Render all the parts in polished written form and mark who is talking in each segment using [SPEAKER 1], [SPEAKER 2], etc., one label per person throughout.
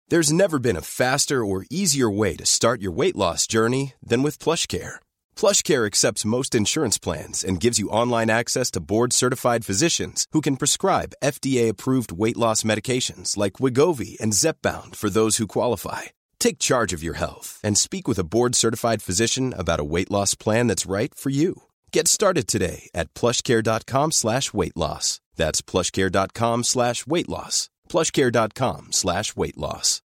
[SPEAKER 1] There's never been a faster or easier way to start your weight loss journey than with PlushCare. PlushCare accepts most insurance plans and gives you online access to board-certified physicians who can prescribe FDA-approved weight loss medications like Wegovy and Zepbound for those who qualify. Take charge of your health and speak with a board-certified physician about a weight loss plan that's right for you. Get started today at plushcare.com/weight loss. That's plushcare.com/weight loss. plushcare.com/weight loss.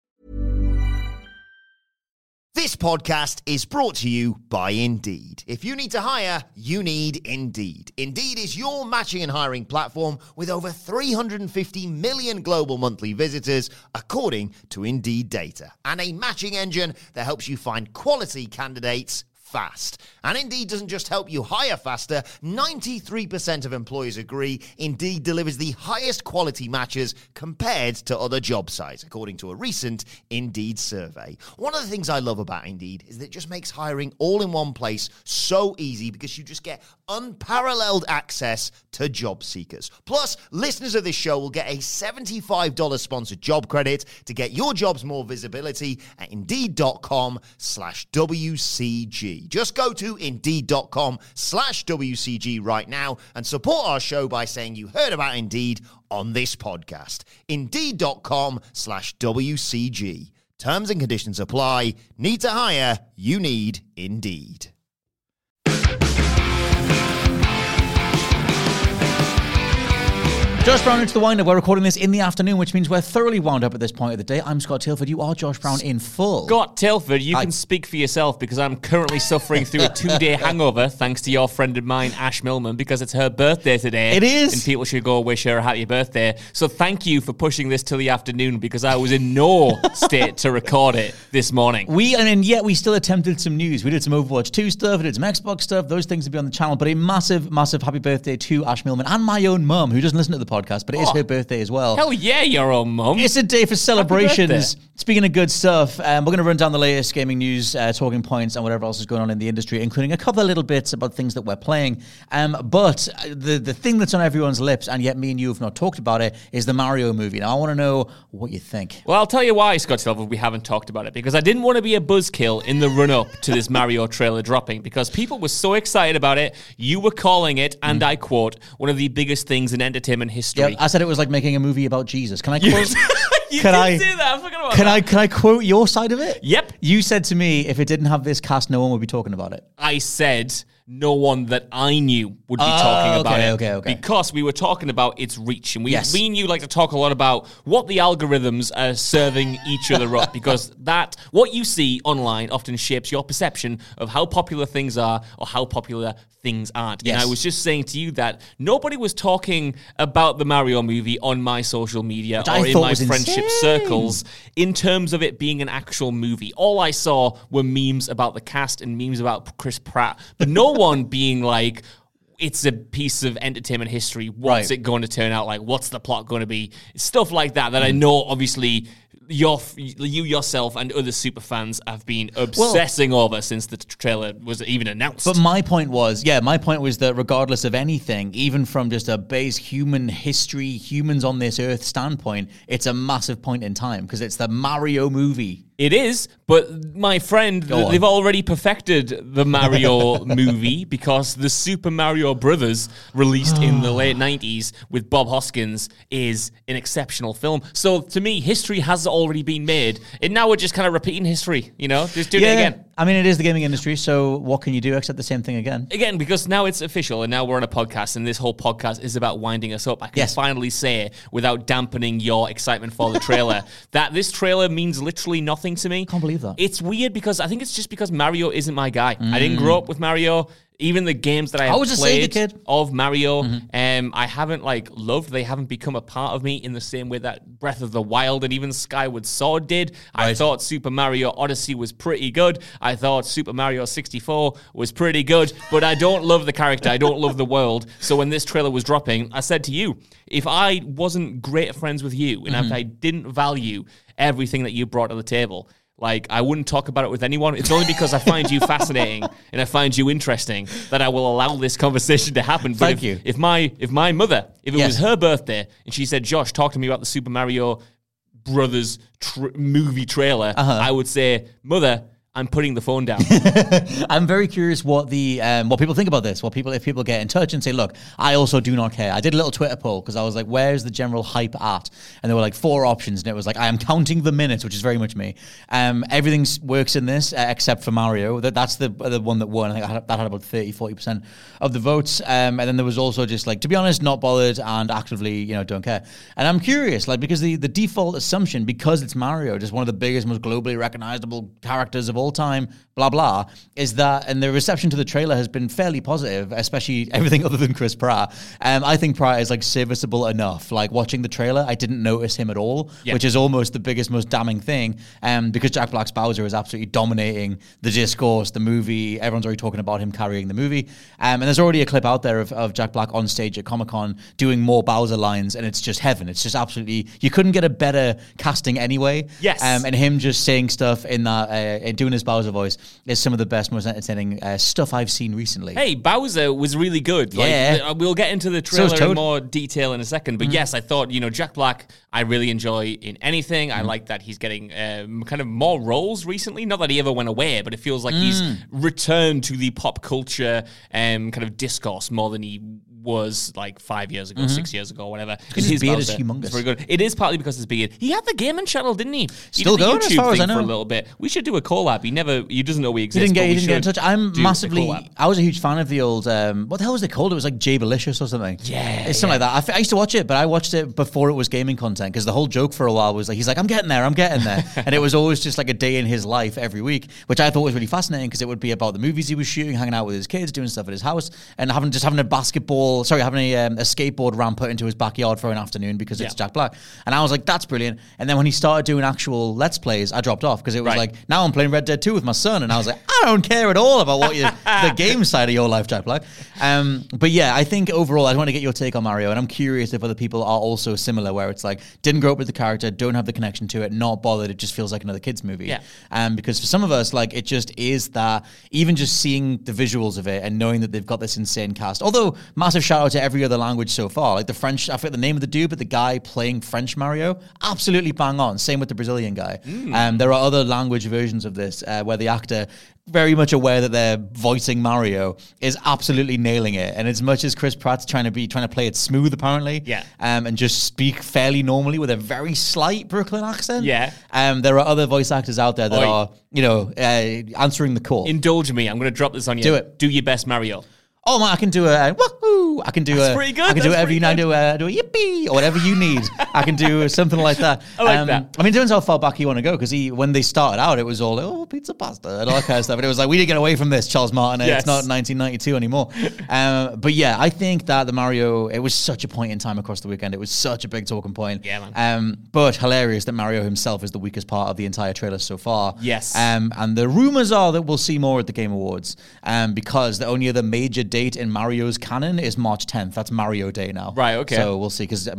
[SPEAKER 2] This podcast is brought to you by Indeed. If you need to hire, you need Indeed. Indeed is your matching and hiring platform with over 350 million global monthly visitors, according to Indeed data, and a matching engine that helps you find quality candidates fast. And Indeed doesn't just help you hire faster. 93% of employers agree Indeed delivers the highest quality matches compared to other job sites, according to a recent Indeed survey. One of the things I love about Indeed is that it just makes hiring all in one place so easy because you just get unparalleled access to job seekers. Plus, listeners of this show will get a $75 sponsored job credit to get your jobs more visibility at Indeed.com/WCG. Just go to Indeed.com/WCG right now and support our show by saying you heard about Indeed on this podcast. Indeed.com/WCG. Terms and conditions apply. Need to hire? You need Indeed.
[SPEAKER 3] Josh Brown into the wind-up. We're recording this in the afternoon, which means we're thoroughly wound up at this point of the day. I'm Scott Tilford. You are Josh Brown in full.
[SPEAKER 4] Scott Tilford, you can speak for yourself because I'm currently suffering through a 2-day hangover thanks to your friend of mine, Ash Millman, because it's her birthday today.
[SPEAKER 3] It is.
[SPEAKER 4] And people should go wish her a happy birthday. So thank you for pushing this till the afternoon because I was in no state to record it this morning.
[SPEAKER 3] Yet we still attempted some news. We did some Overwatch 2 stuff, we did some Xbox stuff. Those things will be on the channel. But a massive, massive happy birthday to Ash Millman and my own mum, who doesn't listen to the podcast, but it is her birthday as well.
[SPEAKER 4] Hell yeah, your own mum.
[SPEAKER 3] It's a day for celebrations. Speaking of good stuff, we're going to run down the latest gaming news, talking points, and whatever else is going on in the industry, including a couple of little bits about things that we're playing. But the thing that's on everyone's lips, and yet me and you have not talked about it, is the Mario movie. Now, I want to know what you think.
[SPEAKER 4] Well, I'll tell you why, Scott Silver, we haven't talked about it, because I didn't want to be a buzzkill in the run-up to this Mario trailer dropping, because people were so excited about it. You were calling it, and I quote, one of the biggest things in entertainment history.
[SPEAKER 3] Yeah, I said it was like making a movie about Jesus. Can I quote?
[SPEAKER 4] You did say that. I forgot about that.
[SPEAKER 3] Can I quote your side of it?
[SPEAKER 4] Yep.
[SPEAKER 3] You said to me, if it didn't have this cast, no one would be talking about it.
[SPEAKER 4] I said no one that I knew would be talking about it.
[SPEAKER 3] Okay.
[SPEAKER 4] Because we were talking about its reach. And me and you like to talk a lot about what the algorithms are serving each other up. Because what you see online often shapes your perception of how popular things are or how popular things aren't.
[SPEAKER 3] Yes.
[SPEAKER 4] And I was just saying to you that nobody was talking about the Mario movie on my social media or in my friendship circles in terms of it being an actual movie. All I saw were memes about the cast and memes about Chris Pratt. But no one being like, it's a piece of entertainment history. What's it going to turn out like? What's the plot going to be? Stuff like that I know, obviously, you yourself and other super fans have been obsessing over since the trailer was even announced.
[SPEAKER 3] But my point was that regardless of anything, even from just a base human history, humans on this earth standpoint, it's a massive point in time because it's the Mario movie.
[SPEAKER 4] It is, but my friend, they've already perfected the Mario movie because the Super Mario Brothers, released in the late 90s with Bob Hoskins, is an exceptional film. So to me, history has already been made, and now we're just kind of repeating history, just doing it again.
[SPEAKER 3] I mean, it is the gaming industry, so what can you do except the same thing again?
[SPEAKER 4] Again, because now it's official, and now we're on a podcast, and this whole podcast is about winding us up. I can finally say, without dampening your excitement for the trailer, that this trailer means literally nothing to me.
[SPEAKER 3] I can't believe that.
[SPEAKER 4] It's weird because I think it's just because Mario isn't my guy. I didn't grow up with Mario. Even the games that I have played of Mario, I haven't loved. They haven't become a part of me in the same way that Breath of the Wild and even Skyward Sword did. Right. I thought Super Mario Odyssey was pretty good. I thought Super Mario 64 was pretty good, but I don't love the character. I don't love the world. So when this trailer was dropping, I said to you, if I wasn't great friends with you and if I didn't value everything that you brought to the table, I wouldn't talk about it with anyone. It's only because I find you fascinating and I find you interesting that I will allow this conversation to happen. But
[SPEAKER 3] Thank you.
[SPEAKER 4] If my mother, if it was her birthday and she said, Josh, talk to me about the Super Mario Brothers movie trailer, I would say, Mother, I'm putting the phone down.
[SPEAKER 3] I'm very curious what people think about this. If people get in touch and say, look, I also do not care. I did a little Twitter poll because I was like, where's the general hype at? And there were like 4 options, and it was like, I am counting the minutes, which is very much me. Everything works in this except for Mario. That's the one that won. I think that had about 30-40% of the votes. And then there was also just like, to be honest, not bothered and actively, don't care. And I'm curious, like, because the default assumption, because it's Mario, just one of the biggest, most globally recognizable characters of all time, blah blah, is that, and the reception to the trailer has been fairly positive, especially everything other than Chris Pratt. I think Pratt is like serviceable enough. Like watching the trailer, I didn't notice him at all, which is almost the biggest, most damning thing. Because Jack Black's Bowser is absolutely dominating the discourse, the movie. Everyone's already talking about him carrying the movie, and there's already a clip out there of Jack Black on stage at Comic-Con doing more Bowser lines, and it's just heaven. It's just absolutely, you couldn't get a better casting anyway.
[SPEAKER 4] Yes,
[SPEAKER 3] and him just saying stuff in that and doing his Bowser voice is some of the best, most entertaining stuff I've seen recently.
[SPEAKER 4] Hey, Bowser was really good.
[SPEAKER 3] Yeah.
[SPEAKER 4] We'll get into the trailer in more detail in a second. But yes, I thought, Jack Black, I really enjoy in anything. I like that he's getting kind of more roles recently. Not that he ever went away, but it feels like he's returned to the pop culture kind of discourse more than he was like 5 years ago, 6 years ago, whatever.
[SPEAKER 3] Because his beard is humongous.
[SPEAKER 4] Very good. It is partly because his beard. He had the gaming channel, didn't he?
[SPEAKER 3] Still going, as far as I know.
[SPEAKER 4] For a little bit. We should do a collab. He doesn't know we exist.
[SPEAKER 3] He didn't get in touch. I was a huge fan of the old, what the hell was it called? It was like Jabalicious or something.
[SPEAKER 4] Yeah.
[SPEAKER 3] It's something like that. I used to watch it, but I watched it before it was gaming content, because the whole joke for a while was like, he's like, I'm getting there. And it was always just like a day in his life every week, which I thought was really fascinating, because it would be about the movies he was shooting, hanging out with his kids, doing stuff at his house, and having a skateboard ramp put into his backyard for an afternoon because it's Jack Black. And I was like, that's brilliant. And then when he started doing actual Let's Plays, I dropped off, because it was like, now I'm playing Red Dead 2 with my son. And I was like, I don't care at all about what the game side of your life, Jack Black. But yeah, I think overall, I want to get your take on Mario. And I'm curious if other people are also similar, where it's like, didn't grow up with the character, don't have the connection to it, not bothered. It just feels like another kid's movie.
[SPEAKER 4] Yeah.
[SPEAKER 3] Because for some of us, like, it just is that, even just seeing the visuals of it and knowing that they've got this insane cast. Although, massive shout out to every other language so far. Like the French, I forget the name of the dude, but the guy playing French Mario, absolutely bang on. Same with the Brazilian guy. There are other language versions of this where the actor, very much aware that they're voicing Mario, is absolutely nailing it. And as much as Chris Pratt's trying to play it smooth, apparently, and just speak fairly normally with a very slight Brooklyn accent, there are other voice actors out there that are, answering the call.
[SPEAKER 4] Indulge me. I'm going to drop this on you.
[SPEAKER 3] Do it.
[SPEAKER 4] Do your best Mario.
[SPEAKER 3] Oh man, I can do a woohoo! I can do
[SPEAKER 4] That's pretty good.
[SPEAKER 3] I can do whatever you need. Do a yippee or whatever you need. I can do something like that.
[SPEAKER 4] I like that.
[SPEAKER 3] I mean, it depends how far back you want to go, because when they started out, it was all pizza pasta and all that kind of stuff. And it was like, we didn't get away from this, Charles Martinet. It's not 1992 anymore. But yeah, I think that the Mario, it was such a point in time across the weekend. It was such a big talking point.
[SPEAKER 4] Yeah, man.
[SPEAKER 3] But hilarious that Mario himself is the weakest part of the entire trailer so far.
[SPEAKER 4] Yes.
[SPEAKER 3] And the rumors are that we'll see more at the Game Awards, because the only other major date in Mario's canon is March 10th. That's Mario Day now.
[SPEAKER 4] Right, okay.
[SPEAKER 3] So we'll see, because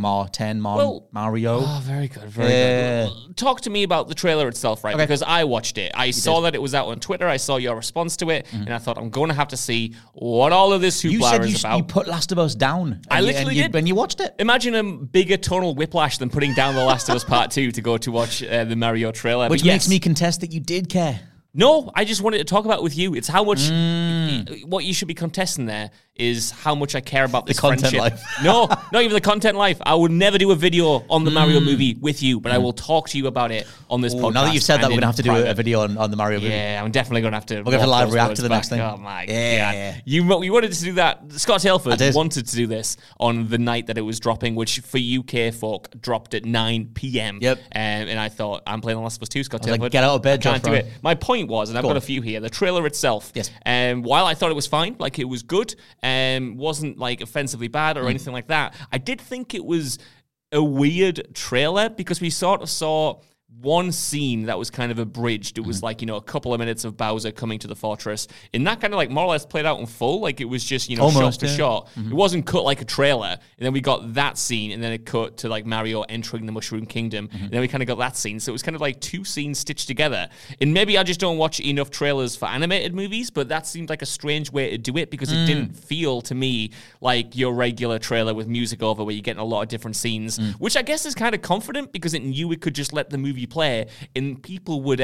[SPEAKER 3] Mario.
[SPEAKER 4] Oh, very good, very good. Talk to me about the trailer itself, right? Okay. Because I watched it. I saw that it was out on Twitter. I saw your response to it, and I thought, I'm going to have to see what all of this hoopla is about.
[SPEAKER 3] You put Last of Us down.
[SPEAKER 4] I literally did.
[SPEAKER 3] When you watched it.
[SPEAKER 4] Imagine a bigger tonal whiplash than putting down The Last of Us Part 2 to go to watch the Mario trailer.
[SPEAKER 3] Which makes me contest that you did care.
[SPEAKER 4] No, I just wanted to talk about it with you. It's how much, what you should be contesting there is how much I care about this
[SPEAKER 3] content
[SPEAKER 4] friendship.
[SPEAKER 3] Life.
[SPEAKER 4] No, not even the content life. I would never do a video on the Mario movie with you, but I will talk to you about it on this podcast.
[SPEAKER 3] Now that you've said that, we're going to have to do a video on the Mario movie.
[SPEAKER 4] Yeah, I'm definitely going to have to.
[SPEAKER 3] We're going to have to live react to the next thing.
[SPEAKER 4] Oh my God. You wanted to do that. Scott Tailford wanted to do this on the night that it was dropping, which for UK folk dropped at 9 p.m.
[SPEAKER 3] Yep.
[SPEAKER 4] And I thought, I'm playing The Last of Us 2, Scott Tailford.
[SPEAKER 3] Like, get out of bed,
[SPEAKER 4] I can't do it. My point was, and I've got a few here, the trailer itself.
[SPEAKER 3] Yes.
[SPEAKER 4] While I thought it was fine, like it was good, wasn't like offensively bad or anything like that, I did think it was a weird trailer, because we sort of saw one scene that was kind of abridged. It was like, a couple of minutes of Bowser coming to the fortress. And that kind of like more or less played out in full. Like it was just,
[SPEAKER 3] almost,
[SPEAKER 4] shot for shot. It wasn't cut like a trailer. And then we got that scene and then it cut to like Mario entering the Mushroom Kingdom. And then we kind of got that scene. So it was kind of like two scenes stitched together. And maybe I just don't watch enough trailers for animated movies, but that seemed like a strange way to do it because it didn't feel to me like your regular trailer with music over where you're getting a lot of different scenes, which I guess is kind of confident because it knew it could just let the movie play and people would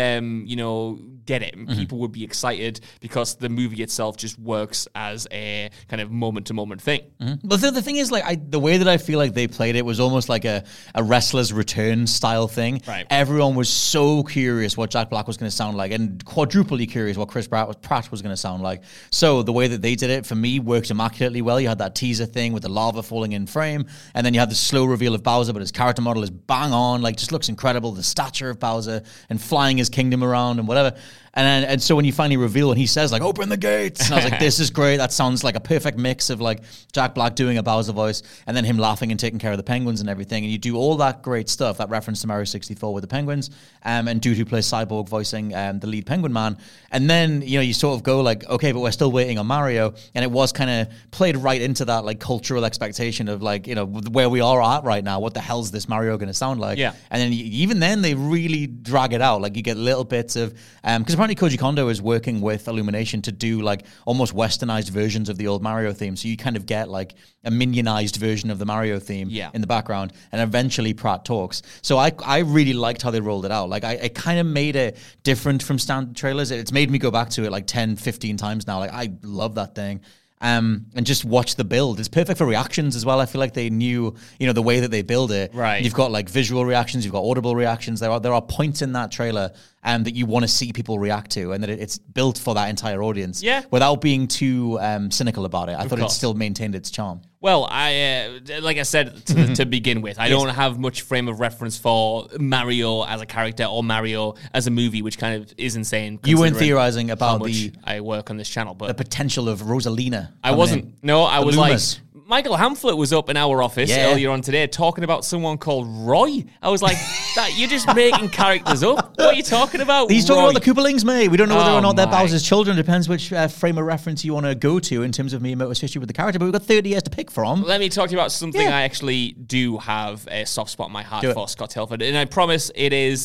[SPEAKER 4] get it and people would be excited because the movie itself just works as a kind of moment-to-moment thing.
[SPEAKER 3] But the thing is, like, the way that I feel like they played it was almost like a wrestler's return style thing.
[SPEAKER 4] Right.
[SPEAKER 3] Everyone was so curious what Jack Black was going to sound like and quadruply curious what Chris Pratt was going to sound like. So the way that they did it, for me, worked immaculately well. You had that teaser thing with the lava falling in frame, and then you had the slow reveal of Bowser, but his character model is bang on, like, just looks incredible. The stature of Bowser and flying his kingdom around and whatever. And so when you finally reveal and he says, like, open the gates, and I was like, this is great. That sounds like a perfect mix of, like, Jack Black doing a Bowser voice and then him laughing and taking care of the penguins and everything. And you do all that great stuff, that reference to Mario 64 with the penguins, and dude who plays Cyborg voicing the lead penguin man. And then, you sort of go like, okay, but we're still waiting on Mario. And it was kind of played right into that, like, cultural expectation of, like, where we are at right now. What the hell's this Mario going to sound like?
[SPEAKER 4] Yeah.
[SPEAKER 3] And then even then, they really drag it out. Like, you get little bits of, because apparently Koji Kondo is working with Illumination to do, like, almost westernized versions of the old Mario theme. So you kind of get, like, a minionized version of the Mario theme in the background. And eventually Pratt talks. So I really liked how they rolled it out. Like, I kind of made it different from standard trailers. It's made me go back to it like 10, 15 times now. Like, I love that thing. And just watch the build. It's perfect for reactions as well. I feel like they knew, the way that they build it.
[SPEAKER 4] Right.
[SPEAKER 3] You've got, like, visual reactions, you've got audible reactions. There are points in that trailer that you want to see people react to, and that it's built for that entire audience.
[SPEAKER 4] Yeah.
[SPEAKER 3] Without being too cynical about it. I thought it still maintained its charm.
[SPEAKER 4] Well, like I said to begin with, I don't have much frame of reference for Mario as a character or Mario as a movie, which kind of is insane.
[SPEAKER 3] You weren't theorizing about
[SPEAKER 4] I work on this channel, but
[SPEAKER 3] the potential of Rosalina.
[SPEAKER 4] I wasn't. No, I was
[SPEAKER 3] Loomis.
[SPEAKER 4] Like, Michael Hamflett was up in our office earlier on today talking about someone called Roy. I was like, that you're just making characters up. What are you talking about?
[SPEAKER 3] He's talking about the Koopalings, mate. We don't know whether or not they're
[SPEAKER 4] my.
[SPEAKER 3] Bowser's children. Depends which frame of reference you want to go to in terms of Miyamoto's history with the character. But we've got 30 years to pick from.
[SPEAKER 4] Let me talk to you about something I actually do have a soft spot in my heart for, Scott Telford. And I promise it is,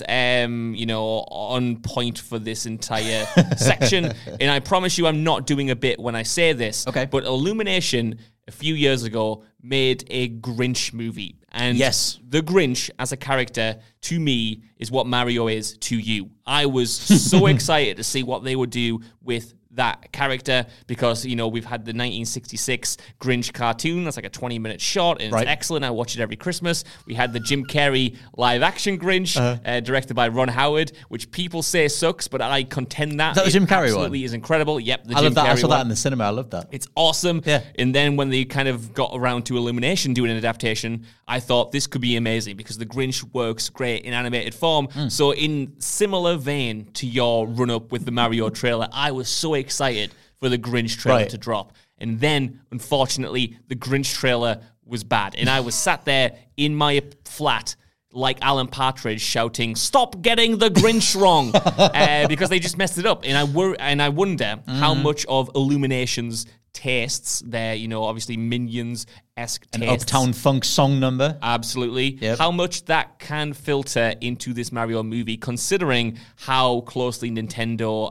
[SPEAKER 4] on point for this entire section. And I promise you I'm not doing a bit when I say this.
[SPEAKER 3] Okay.
[SPEAKER 4] But Illumination, a few years ago, made a Grinch movie. And the Grinch, as a character, to me, is what Mario is to you. I was so excited to see what they would do with that character because, we've had the 1966 Grinch cartoon. That's like a 20-minute short, and it's excellent. I watch it every Christmas. We had the Jim Carrey live-action Grinch, directed by Ron Howard, which people say sucks, but I contend that.
[SPEAKER 3] Is that the Jim Carrey one?
[SPEAKER 4] Absolutely is incredible. Yep, the
[SPEAKER 3] I
[SPEAKER 4] Jim
[SPEAKER 3] love that.
[SPEAKER 4] Carrey
[SPEAKER 3] I saw
[SPEAKER 4] one.
[SPEAKER 3] that in the cinema. I love that.
[SPEAKER 4] It's awesome.
[SPEAKER 3] Yeah.
[SPEAKER 4] And then when they kind of got around to Illumination doing an adaptation, I thought this could be amazing because the Grinch works great in animated form. So in similar vein to your run-up with the Mario trailer, I was so excited for the Grinch trailer to drop. And then, unfortunately, the Grinch trailer was bad. And I was sat there in my flat like Alan Partridge shouting, "Stop getting the Grinch wrong," because they just messed it up. And I wonder how much of Illumination's tastes, their, obviously Minions-esque tastes.
[SPEAKER 3] An Uptown Funk song number.
[SPEAKER 4] Absolutely.
[SPEAKER 3] Yep.
[SPEAKER 4] How much that can filter into this Mario movie, considering how closely Nintendo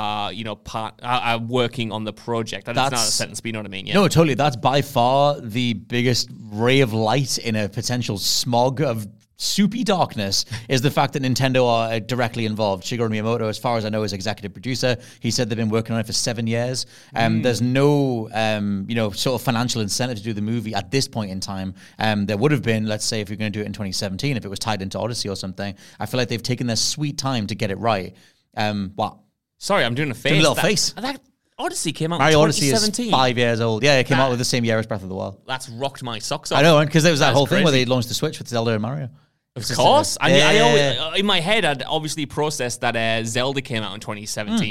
[SPEAKER 4] are working on the project. That's not a sentence, but you know what I mean? Yeah.
[SPEAKER 3] No, totally. That's by far the biggest ray of light in a potential smog of soupy darkness is the fact that Nintendo are directly involved. Shigeru Miyamoto, as far as I know, is executive producer. He said they've been working on it for 7 years. There's no, sort of financial incentive to do the movie at this point in time. There would have been, let's say, if you're going to do it in 2017, if it was tied into Odyssey or something. I feel like they've taken their sweet time to get it right. What?
[SPEAKER 4] Sorry, I'm doing a face.
[SPEAKER 3] Doing a little face.
[SPEAKER 4] That Odyssey came out
[SPEAKER 3] Mario
[SPEAKER 4] in
[SPEAKER 3] Odyssey
[SPEAKER 4] 2017.
[SPEAKER 3] is 5 years old. Yeah, it came out with the same year as Breath of the Wild.
[SPEAKER 4] That's rocked my socks off.
[SPEAKER 3] I know, because there was that whole thing where
[SPEAKER 4] crazy.
[SPEAKER 3] they launched the Switch with Zelda and Mario.
[SPEAKER 4] Of course. I always, in my head, I'd obviously processed that Zelda came out in 2017, but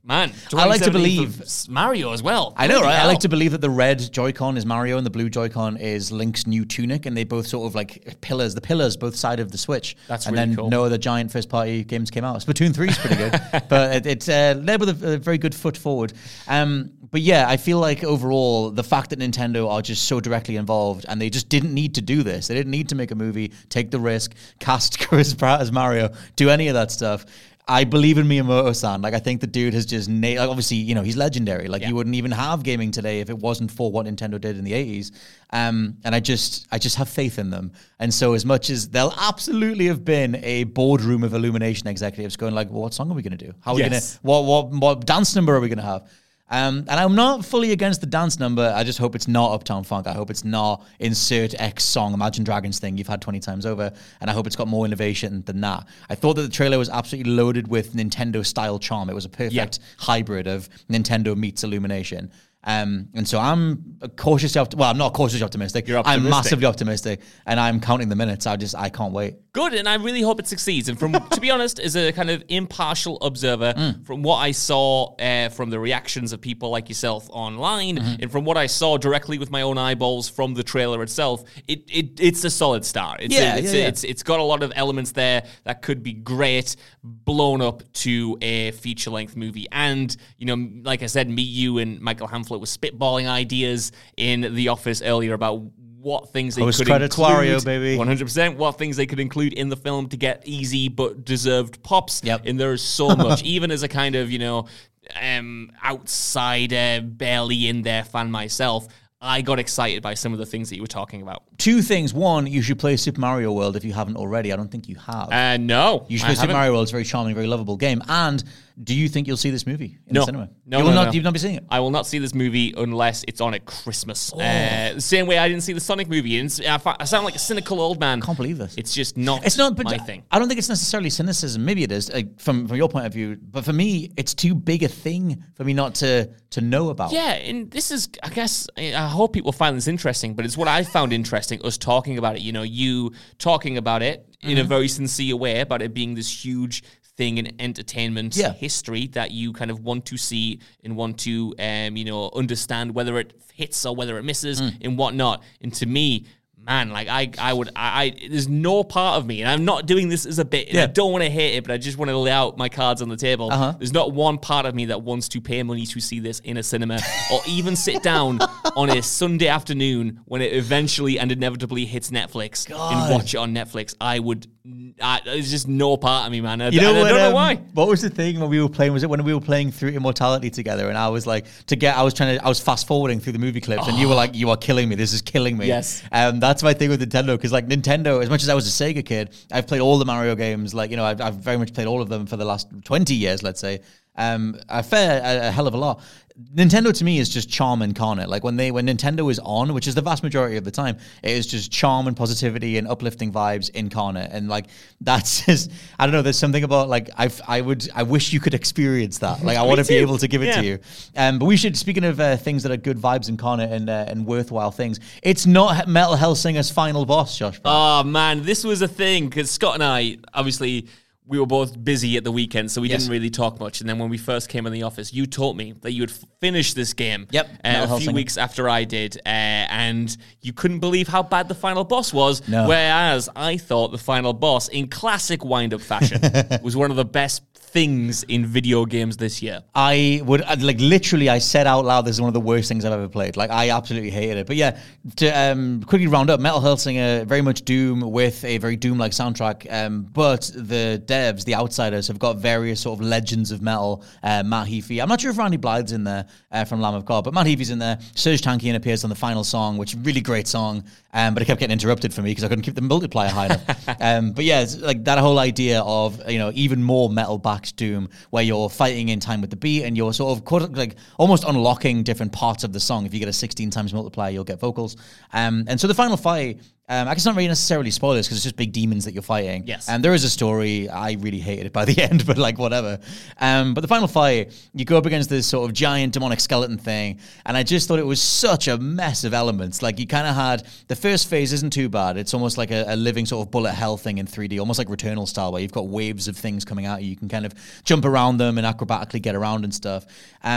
[SPEAKER 4] man,
[SPEAKER 3] I like to believe
[SPEAKER 4] Mario as well.
[SPEAKER 3] I know, right? I like to believe that the red Joy-Con is Mario and the blue Joy-Con is Link's new tunic, and they both sort of like the pillars both side of the Switch.
[SPEAKER 4] That's
[SPEAKER 3] and
[SPEAKER 4] really
[SPEAKER 3] then
[SPEAKER 4] cool.
[SPEAKER 3] No other giant first-party games came out. Splatoon 3 is pretty good, but it's led with a very good foot forward. But yeah, I feel like overall the fact that Nintendo are just so directly involved, and they just didn't need to do this. They didn't need to make a movie, take the risk, cast Chris Pratt as Mario, do any of that stuff. I believe in Miyamoto-san. Like, I think the dude has just nailed. Like, obviously, you know, he's legendary. Like, you wouldn't even have gaming today if it wasn't for what Nintendo did in the 80s. And I just have faith in them. And so, as much as there'll absolutely have been a boardroom of Illumination executives going like, well, what song are we going to do? How are we going to? What dance number are we going to have? And I'm not fully against the dance number. I just hope it's not Uptown Funk. I hope it's not insert X song, Imagine Dragons thing you've had 20 times over. And I hope it's got more innovation than that. I thought that the trailer was absolutely loaded with Nintendo-style charm. It was a perfect hybrid of Nintendo meets Illumination. And so I'm cautiously optimistic. Well, I'm not cautiously optimistic.
[SPEAKER 4] You're optimistic.
[SPEAKER 3] I'm massively optimistic. And I'm counting the minutes. I can't wait.
[SPEAKER 4] Good, and I really hope it succeeds. And to be honest, as a kind of impartial observer, from what I saw from the reactions of people like yourself online, and from what I saw directly with my own eyeballs from the trailer itself, it's a solid start. It's got a lot of elements there that could be great, blown up to a feature-length movie. And, you know, like I said, me, you, and Michael Hamflett was spitballing ideas in the office earlier about what things they could include.
[SPEAKER 3] Wario, baby.
[SPEAKER 4] 100%. What things they could include in the film to get easy but deserved pops.
[SPEAKER 3] Yep.
[SPEAKER 4] And there is so much, even as a kind of, you know, outsider, barely in there fan myself, I got excited by some of the things that you were talking about.
[SPEAKER 3] Two things. One, you should play Super Mario World if you haven't already. I don't think you have.
[SPEAKER 4] No.
[SPEAKER 3] You should play Super Mario World. It's a very charming, very lovable game. And do you think you'll see this movie in the cinema?
[SPEAKER 4] No,
[SPEAKER 3] you will not. You'll not be seeing it?
[SPEAKER 4] I will not see this movie unless it's on at Christmas. The same way I didn't see the Sonic movie. I sound like a cynical old man.
[SPEAKER 3] I can't believe this.
[SPEAKER 4] It's just not my thing.
[SPEAKER 3] I don't think it's necessarily cynicism. Maybe it is, from your point of view. But for me, it's too big a thing for me not to know about.
[SPEAKER 4] Yeah, and this is, I guess, I hope people find this interesting, but it's what I found interesting, us talking about it. You know, you talking about it in a very sincere way, about it being this huge thing in entertainment history that you kind of want to see and want to, understand whether it hits or whether it misses and whatnot. And to me, man, like I there's no part of me, and I'm not doing this as a bit, and I don't want to hate it, but I just want to lay out my cards on the table. There's not one part of me that wants to pay money to see this in a cinema or even sit down on a Sunday afternoon when it eventually and inevitably hits Netflix and watch it on Netflix. There's just no part of me, man. I don't know why.
[SPEAKER 3] What was the thing when we were playing? Was it when we were playing through Immortality together? And I was like, I was fast forwarding through the movie clips, and you were like, "You are killing me. This is killing me."
[SPEAKER 4] Yes.
[SPEAKER 3] That's my thing with Nintendo, because like Nintendo, as much as I was a Sega kid, I've played all the Mario games. Like, you know, I've very much played all of them for the last 20 years, let's say. A hell of a lot. Nintendo to me is just charm incarnate. Like when Nintendo is on, which is the vast majority of the time, it is just charm and positivity and uplifting vibes incarnate. And like that's just, I don't know. There's something about like I wish you could experience that. Like I want to be able to give it to you. But we should. Speaking of things that are good vibes incarnate and worthwhile things, it's not Metal Hellsinger's final boss, Josh.
[SPEAKER 4] Oh man, this was a thing because Scott and I obviously. We were both busy at the weekend, so we didn't really talk much. And then when we first came in the office, you told me that you had finished this game a few weeks after I did. And you couldn't believe how bad the final boss was.
[SPEAKER 3] No.
[SPEAKER 4] Whereas I thought the final boss, in classic wind-up fashion, was one of the best things in video games this year.
[SPEAKER 3] I said out loud, this is one of the worst things I've ever played. Like, I absolutely hated it. But yeah, to quickly round up, Metal Hellsinger, very much Doom with a very Doom-like soundtrack. But the devs, the outsiders, have got various sort of legends of metal. Matt Heafy. I'm not sure if Randy Blythe's in there from Lamb of God, but Matt Heafy's in there. Serge Tankian appears on the final song, which is a really great song. But it kept getting interrupted for me because I couldn't keep the multiplier high enough. But yeah, it's like that whole idea of, you know, even more metal-backed Doom, where you're fighting in time with the beat and you're sort of like almost unlocking different parts of the song. If you get a 16 times multiplier, you'll get vocals. And so the final fight I guess it's not really necessarily spoilers because it's just big demons that you're fighting.
[SPEAKER 4] Yes.
[SPEAKER 3] And there is a story. I really hated it by the end, but like whatever. But the final fight, you go up against this sort of giant demonic skeleton thing, and I just thought it was such a mess of elements. Like you kind of had, the first phase isn't too bad. It's almost like a living sort of bullet hell thing in 3D, almost like Returnal style, where you've got waves of things coming at you. You can kind of jump around them and acrobatically get around and stuff.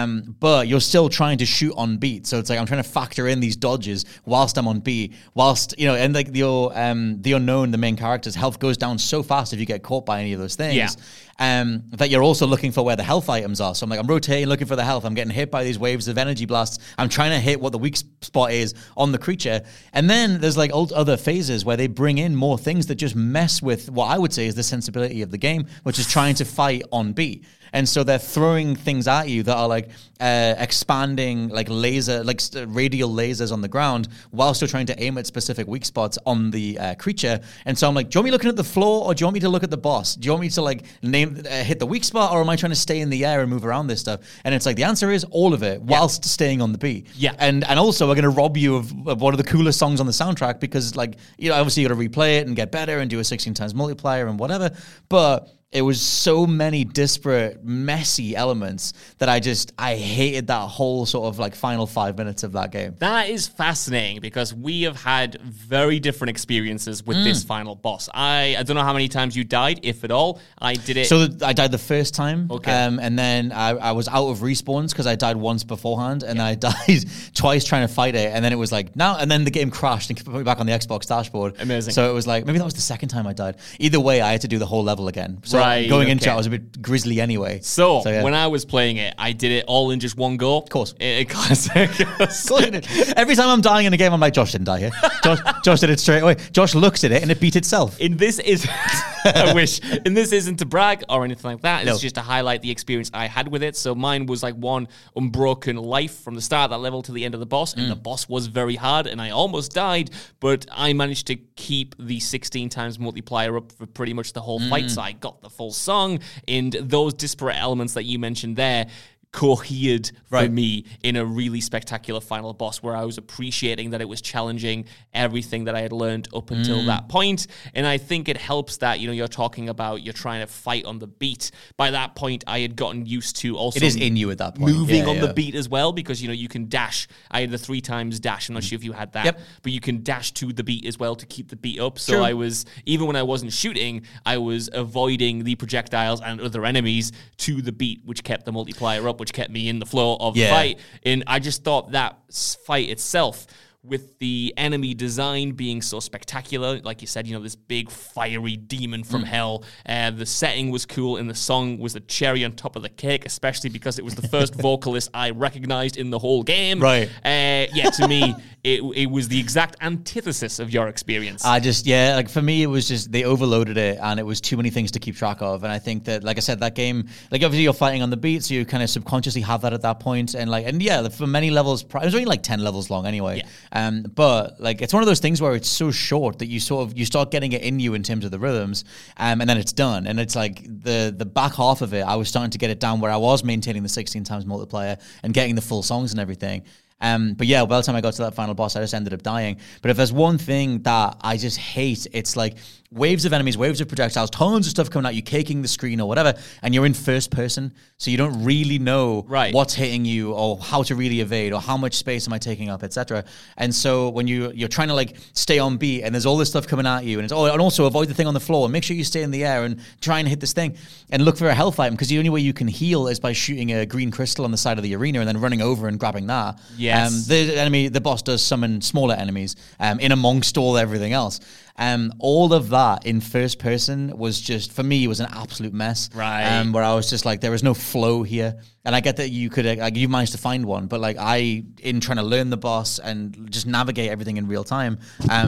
[SPEAKER 3] But you're still trying to shoot on beat. So it's like I'm trying to factor in these dodges whilst I'm on beat, whilst, and like the unknown, the main character's health goes down so fast if you get caught by any of those things, that you're also looking for where the health items are. So I'm like, I'm rotating, looking for the health. I'm getting hit by these waves of energy blasts. I'm trying to hit what the weak spot is on the creature. And then there's like other phases where they bring in more things that just mess with what I would say is the sensibility of the game, which is trying to fight on beat. And so they're throwing things at you that are like expanding like radial lasers on the ground while still trying to aim at specific weak spots on the creature. And so I'm like, do you want me looking at the floor or do you want me to look at the boss? Do you want me to like hit the weak spot, or am I trying to stay in the air and move around this stuff? And it's like the answer is all of it whilst staying on the beat.
[SPEAKER 4] Yeah.
[SPEAKER 3] And also we're going to rob you of one of the coolest songs on the soundtrack because like, obviously you got to replay it and get better and do a 16 times multiplier and whatever. But it was so many disparate, messy elements that I hated that whole sort of like final 5 minutes of that game.
[SPEAKER 4] That is fascinating because we have had very different experiences with this final boss. I don't know how many times you died, if at all. I did it.
[SPEAKER 3] So I died the first time.
[SPEAKER 4] Okay.
[SPEAKER 3] And then I was out of respawns because I died once beforehand, and I died twice trying to fight it. And then it was like, no, and then the game crashed and put me back on the Xbox dashboard.
[SPEAKER 4] Amazing.
[SPEAKER 3] So it was like, maybe that was the second time I died. Either way, I had to do the whole level again. So going into it, I was a bit grisly anyway.
[SPEAKER 4] So when I was playing it, I did it all in just one go.
[SPEAKER 3] Of course.
[SPEAKER 4] Classic.
[SPEAKER 3] Every time I'm dying in a game, I'm like, Josh didn't die here. Josh did it straight away. Josh looks at it and it beat itself.
[SPEAKER 4] I wish. And this isn't to brag or anything like that. It's just to highlight the experience I had with it. So mine was like one unbroken life from the start of that level to the end of the boss. And the boss was very hard and I almost died, but I managed to keep the 16 times multiplier up for pretty much the whole fight. So I got the full song, and those disparate elements that you mentioned there cohered for me in a really spectacular final boss where I was appreciating that it was challenging everything that I had learned up until that point. And I think it helps that, you're talking about you're trying to fight on the beat. By that point, I had gotten used to also...
[SPEAKER 3] It is in you at that point.
[SPEAKER 4] Moving on the beat as well, because, you can dash. I had the 3 times dash. I'm not sure if you had that. But you can dash to the beat as well to keep the beat up. So I was, even when I wasn't shooting, I was avoiding the projectiles and other enemies to the beat, which kept the multiplier up, which kept me in the flow of the fight. And I just thought that fight itself, with the enemy design being so spectacular, like you said, this big fiery demon from hell. The setting was cool, and the song was the cherry on top of the cake, especially because it was the first vocalist I recognized in the whole game.
[SPEAKER 3] Right.
[SPEAKER 4] To me, it was the exact antithesis of your experience.
[SPEAKER 3] For me, it was just, they overloaded it, and it was too many things to keep track of. And I think that, like I said, that game, like obviously you're fighting on the beat, so you kind of subconsciously have that at that point. And for many levels, it was only like 10 levels long anyway. But like it's one of those things where it's so short that you start getting it in you in terms of the rhythms, and then it's done. And it's like the back half of it, I was starting to get it down where I was maintaining the 16 times multiplier and getting the full songs and everything. But by the time I got to that final boss, I just ended up dying. But if there's one thing that I just hate, it's like waves of enemies, waves of projectiles, tons of stuff coming at you, caking the screen or whatever, and you're in first person, so you don't really know what's hitting you or how to really evade or how much space am I taking up, etc. And so when you're trying to like stay on beat and there's all this stuff coming at you, and and also avoid the thing on the floor, make sure you stay in the air and try and hit this thing and look for a health item, because the only way you can heal is by shooting a green crystal on the side of the arena and then running over and grabbing that. The boss does summon smaller enemies in amongst everything else. All of that in first person was just, for me, was an absolute mess.
[SPEAKER 4] Right.
[SPEAKER 3] Where I was just like, there is no flow here. And I get that you could, you managed to find one, but like in trying to learn the boss and just navigate everything in real time,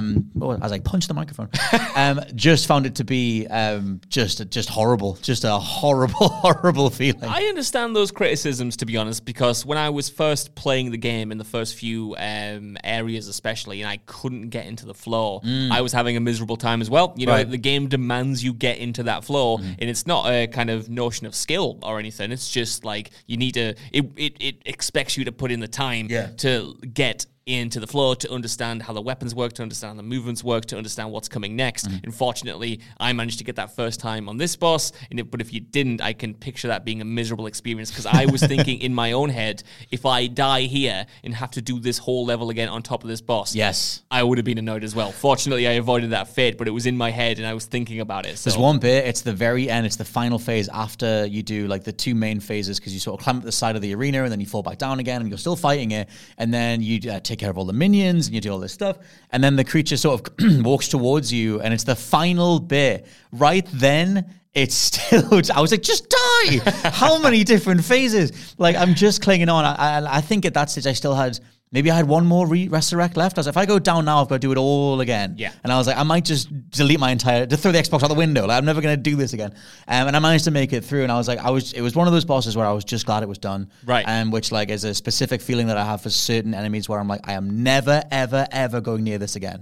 [SPEAKER 3] as I punched the microphone, just found it to be just horrible. Just a horrible, horrible feeling.
[SPEAKER 4] I understand those criticisms, to be honest, because when I was first playing the game in the first few areas especially, and I couldn't get into the flow, I was having a miserable time as well. The game demands you get into that flow, and it's not a kind of notion of skill or anything. It's just like you need to, it expects you to put in the time to get into the floor to understand how the weapons work, to understand how the movements work, to understand what's coming next. Unfortunately, I managed to get that first time on this boss, but if you didn't, I can picture that being a miserable experience, because I was thinking in my own head, if I die here and have to do this whole level again on top of this boss,
[SPEAKER 3] yes,
[SPEAKER 4] I would have been annoyed as well. Fortunately, I avoided that fate, but it was in my head and I was thinking about it. So.
[SPEAKER 3] There's one bit, it's the very end, it's the final phase after you do like the two main phases, because you sort of climb up the side of the arena and then you fall back down again and you're still fighting it, and then you take care of all the minions and you do all this stuff, and then the creature sort of walks towards you, and it's the final bit. Right then, it's still, I was like, just die! How many different phases? Like, I'm just clinging on. I think at that stage I still had, maybe I had one more resurrect left. I was like, if I go down now, I've got to do it all again.
[SPEAKER 4] Yeah.
[SPEAKER 3] And I was like, I might just delete my entire, just throw the Xbox out the window. Like, I'm never going to do this again. And I managed to make it through. And I was like, it was one of those bosses where I was just glad it was done.
[SPEAKER 4] Right.
[SPEAKER 3] And which like is a specific feeling that I have for certain enemies where I'm like, I am never, ever, ever going near this again.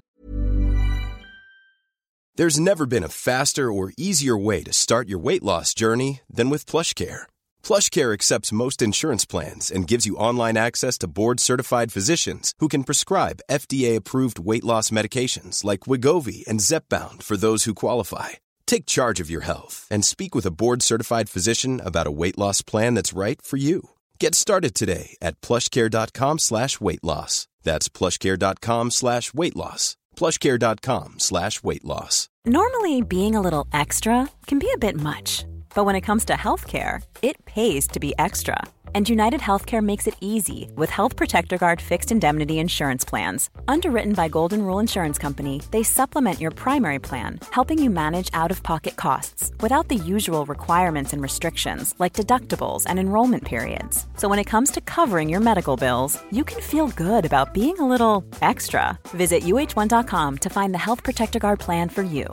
[SPEAKER 1] There's never been a faster or easier way to start your weight loss journey than with PlushCare. PlushCare accepts most insurance plans and gives you online access to board-certified physicians who can prescribe FDA-approved weight loss medications like Wegovy and Zepbound for those who qualify. Take charge of your health and speak with a board-certified physician about a weight loss plan that's right for you. Get started today at plushcare.com/weight-loss. That's plushcare.com/weight-loss. plushcare.com/weight-loss.
[SPEAKER 5] Normally, being a little extra can be a bit much. But when it comes to healthcare, it pays to be extra. And United Healthcare makes it easy with Health Protector Guard fixed indemnity insurance plans. Underwritten by Golden Rule Insurance Company, they supplement your primary plan, helping you manage out-of-pocket costs without the usual requirements and restrictions like deductibles and enrollment periods. So when it comes to covering your medical bills, you can feel good about being a little extra. Visit UH1.com to find the Health Protector Guard plan for you.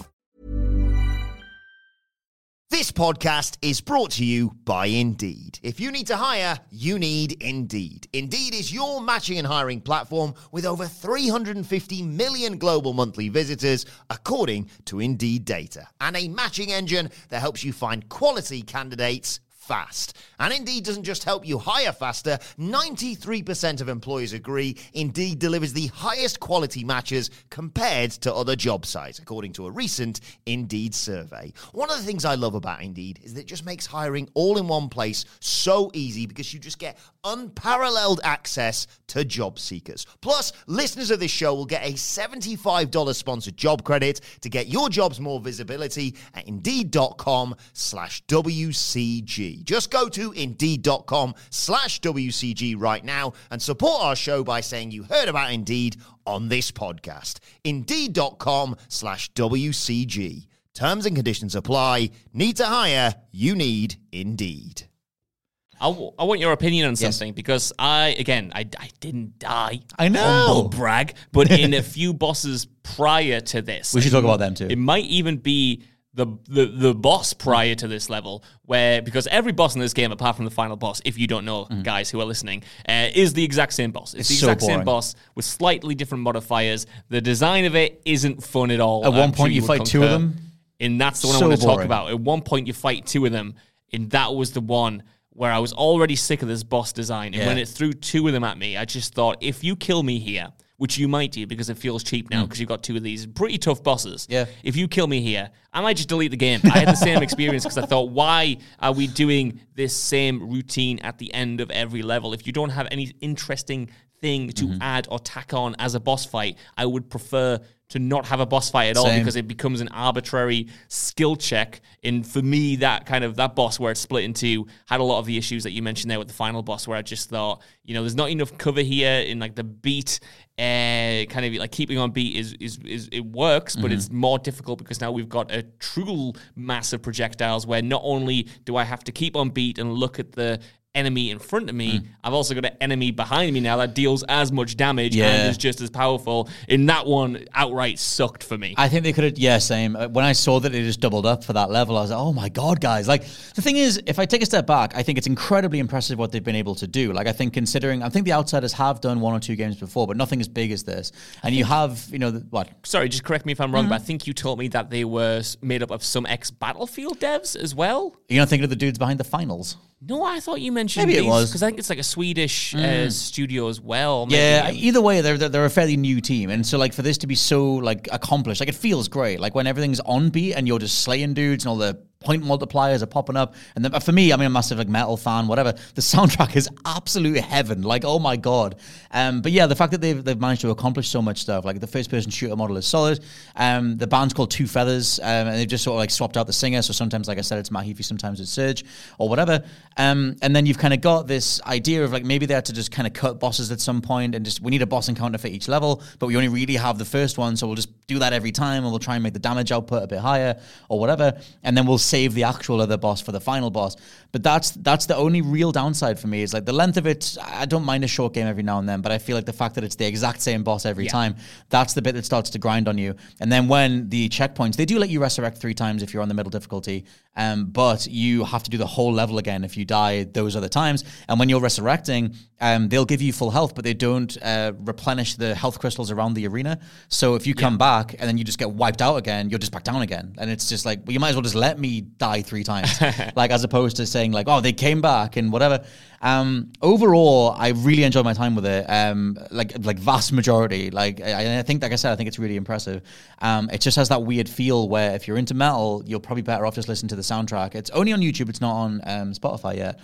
[SPEAKER 2] This podcast is brought to you by Indeed. If you need to hire, you need Indeed. Indeed is your matching and hiring platform with over 350 million global monthly visitors, according to Indeed data, and a matching engine that helps you find quality candidates fast. And Indeed doesn't just help you hire faster. 93% of employers agree Indeed delivers the highest quality matches compared to other job sites, according to a recent Indeed survey. One of the things I love about Indeed is that it just makes hiring all in one place so easy, because you just get unparalleled access to job seekers. Plus, listeners of this show will get a $75 sponsored job credit to get your jobs more visibility at Indeed.com/WCG. Just go to Indeed.com/WCG right now and support our show by saying you heard about Indeed on this podcast. Indeed.com/WCG. Terms and conditions apply. Need to hire? You need Indeed.
[SPEAKER 4] I want your opinion on something, because I didn't die.
[SPEAKER 3] I know.
[SPEAKER 4] Humble brag. But in a few bosses prior to this.
[SPEAKER 3] We should talk about them too.
[SPEAKER 4] It might even be the boss prior to this level, because every boss in this game, apart from the final boss, if you don't know, guys who are listening, is the exact same boss. It's the exact same boss with slightly different modifiers. The design of it isn't fun at all.
[SPEAKER 3] At one point, you fight two of them.
[SPEAKER 4] And that's the one I want to talk about. At one point, you fight two of them, and that was the one where I was already sick of this boss design. And when it threw two of them at me, I just thought, if you kill me here, which you might do because it feels cheap now because you've got two of these pretty tough bosses.
[SPEAKER 3] Yeah.
[SPEAKER 4] If you kill me here, I might just delete the game. I had the same experience because I thought, why are we doing this same routine at the end of every level? If you don't have any interesting thing to add or tack on as a boss fight, I would prefer to not have a boss fight at all, because it becomes an arbitrary skill check. And for me, that boss where it's split in two had a lot of the issues that you mentioned there with the final boss, where I just thought, there's not enough cover here in like the beat. Kind of like keeping on beat is it works, but it's more difficult because now we've got a true massive projectiles where not only do I have to keep on beat and look at the enemy in front of me, I've also got an enemy behind me now that deals as much damage and is just as powerful. And that one outright sucked for me.
[SPEAKER 3] I think they could have, same. When I saw that it just doubled up for that level, I was like, oh my God, guys. Like, the thing is, if I take a step back, I think it's incredibly impressive what they've been able to do. Like, I think the Outsiders have done one or two games before, but nothing as big as this. And you have, what?
[SPEAKER 4] Sorry, just correct me if I'm wrong, but I think you told me that they were made up of some ex-Battlefield devs as well.
[SPEAKER 3] You're not thinking of the dudes behind the finals?
[SPEAKER 4] No, I thought you mentioned
[SPEAKER 3] maybe it was
[SPEAKER 4] because I think it's like a Swedish studio as well.
[SPEAKER 3] Maybe. Yeah, either way, they're a fairly new team, and so like for this to be so like accomplished, like it feels great. Like when everything's on beat and you're just slaying dudes and all the point multipliers are popping up. And then for me, I mean, I'm a massive like metal fan, whatever. The soundtrack is absolute heaven. Like, oh my God. But yeah, the fact that they've managed to accomplish so much stuff, like the first person shooter model is solid. The band's called Two Feathers, and they've just sort of like swapped out the singer. So sometimes, like I said, it's Matt Heafy, sometimes it's Serge or whatever. And then you've kind of got this idea of like maybe they had to just kind of cut bosses at some point and just we need a boss encounter for each level, but we only really have the first one, so we'll just do that every time and we'll try and make the damage output a bit higher or whatever, and then we'll save the actual other boss for the final boss. But that's the only real downside for me is like the length of it. I don't mind a short game every now and then, but I feel like the fact that it's the exact same boss every time, that's the bit that starts to grind on you. And then when the checkpoints, they do let you resurrect 3 times if you're on the middle difficulty, but you have to do the whole level again if you die those other times. And when you're resurrecting, they'll give you full health, but they don't replenish the health crystals around the arena. So if you come back and then you just get wiped out again, you're just back down again. And it's just like, well, you might as well just let me die 3 times, like as opposed to saying like, oh, they came back and whatever. Overall, I really enjoyed my time with it. Like vast majority. Like I think, like I said, I think it's really impressive. It just has that weird feel where if you're into metal, you're probably better off just listening to the soundtrack. It's only on YouTube. It's not on Spotify yet.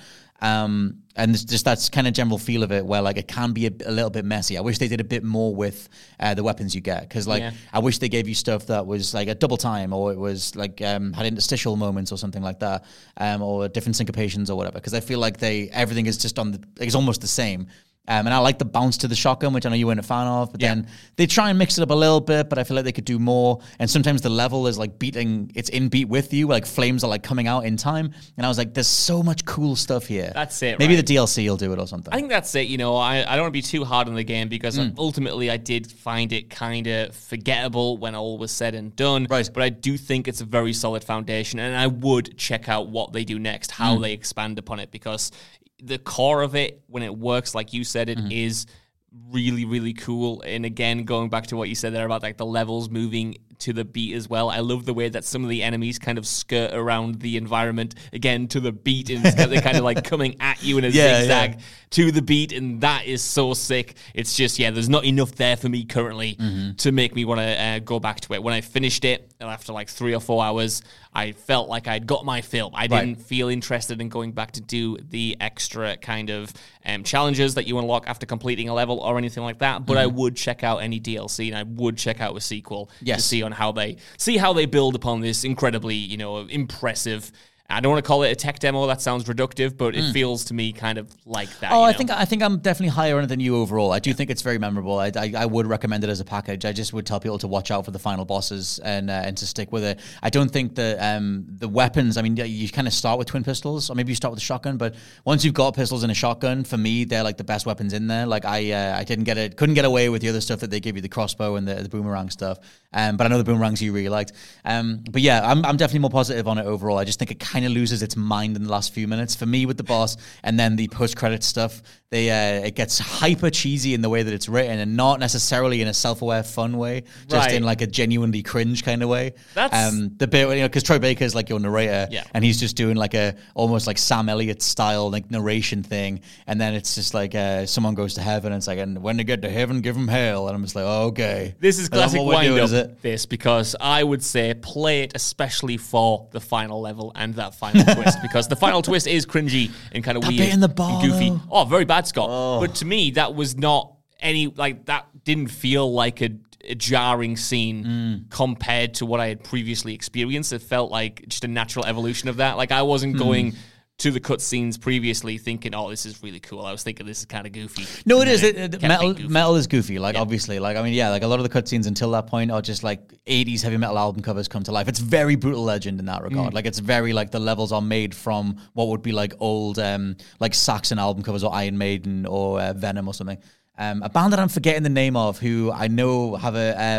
[SPEAKER 3] And it's just that kind of general feel of it where like it can be a little bit messy. I wish they did a bit more with the weapons you get, because like I wish they gave you stuff that was like a double time, or it was like had interstitial moments or something like that, or different syncopations or whatever, because I feel like everything is just it's almost the same. And I like the bounce to the shotgun, which I know you weren't a fan of, but then they try and mix it up a little bit, but I feel like they could do more. And sometimes the level is like it's in beat with you, like flames are like coming out in time. And I was like, there's so much cool stuff here.
[SPEAKER 4] That's it,
[SPEAKER 3] Maybe the DLC will do it or something.
[SPEAKER 4] I think that's it. You know, I don't want to be too hard on the game, because ultimately I did find it kind of forgettable when all was said and done.
[SPEAKER 3] Right.
[SPEAKER 4] But I do think it's a very solid foundation, and I would check out what they do next, how they expand upon it, because the core of it, when it works, like you said, it is really, really cool. And again, going back to what you said there about like the levels moving to the beat as well. I love the way that some of the enemies kind of skirt around the environment again to the beat, and they're kind of like coming at you in a zigzag to the beat, and that is so sick. It's just, there's not enough there for me currently to make me want to go back to it. When I finished it, after like 3 or 4 hours, I felt like I'd got my fill. I didn't feel interested in going back to do the extra kind of challenges that you unlock after completing a level or anything like that, but I would check out any DLC, and I would check out a sequel to see how they build upon this incredibly, impressive. I don't want to call it a tech demo. That sounds reductive, but it feels to me kind of like that.
[SPEAKER 3] Oh, I think I'm definitely higher on it than you overall. I do think it's very memorable. I would recommend it as a package. I just would tell people to watch out for the final bosses and to stick with it. I don't think that the weapons, I mean, you kind of start with twin pistols, or maybe you start with a shotgun, but once you've got pistols and a shotgun, for me, they're like the best weapons in there. Like I couldn't get away with the other stuff that they give you, the crossbow and the boomerang stuff. But I know the boomerangs you really liked. But yeah, I'm definitely more positive on it overall. I just think it kind of loses its mind in the last few minutes for me with the boss, and then the post-credit stuff. It gets hyper cheesy in the way that it's written, and not necessarily in a self-aware fun way, just in like a genuinely cringe kind of way. That's the bit, because Troy Baker is like your narrator, and he's just doing like a almost like Sam Elliott style like narration thing, and then it's just like someone goes to heaven, and it's like, and when they get to heaven, give them hell, and I'm just like, oh, okay,
[SPEAKER 4] this is classic wind up. This, because I would say play it especially for the final level and that final twist, because the final twist is cringy and kind of weird
[SPEAKER 3] in the bar,
[SPEAKER 4] and goofy.
[SPEAKER 3] Though.
[SPEAKER 4] Oh, very bad, Scott. But to me, that was not that didn't feel like a jarring scene compared to what I had previously experienced. It felt like just a natural evolution of that. Like I wasn't going to the cutscenes previously thinking, oh, this is really cool. I was thinking this is kind of goofy.
[SPEAKER 3] No, it is. Metal is goofy. Like, obviously, like, I mean, like a lot of the cutscenes until that point are just like 80s heavy metal album covers come to life. It's very Brutal Legend in that regard. Like, it's very like the levels are made from what would be like old, like Saxon album covers, or Iron Maiden, or Venom or something. A band that I'm forgetting the name of, who I know have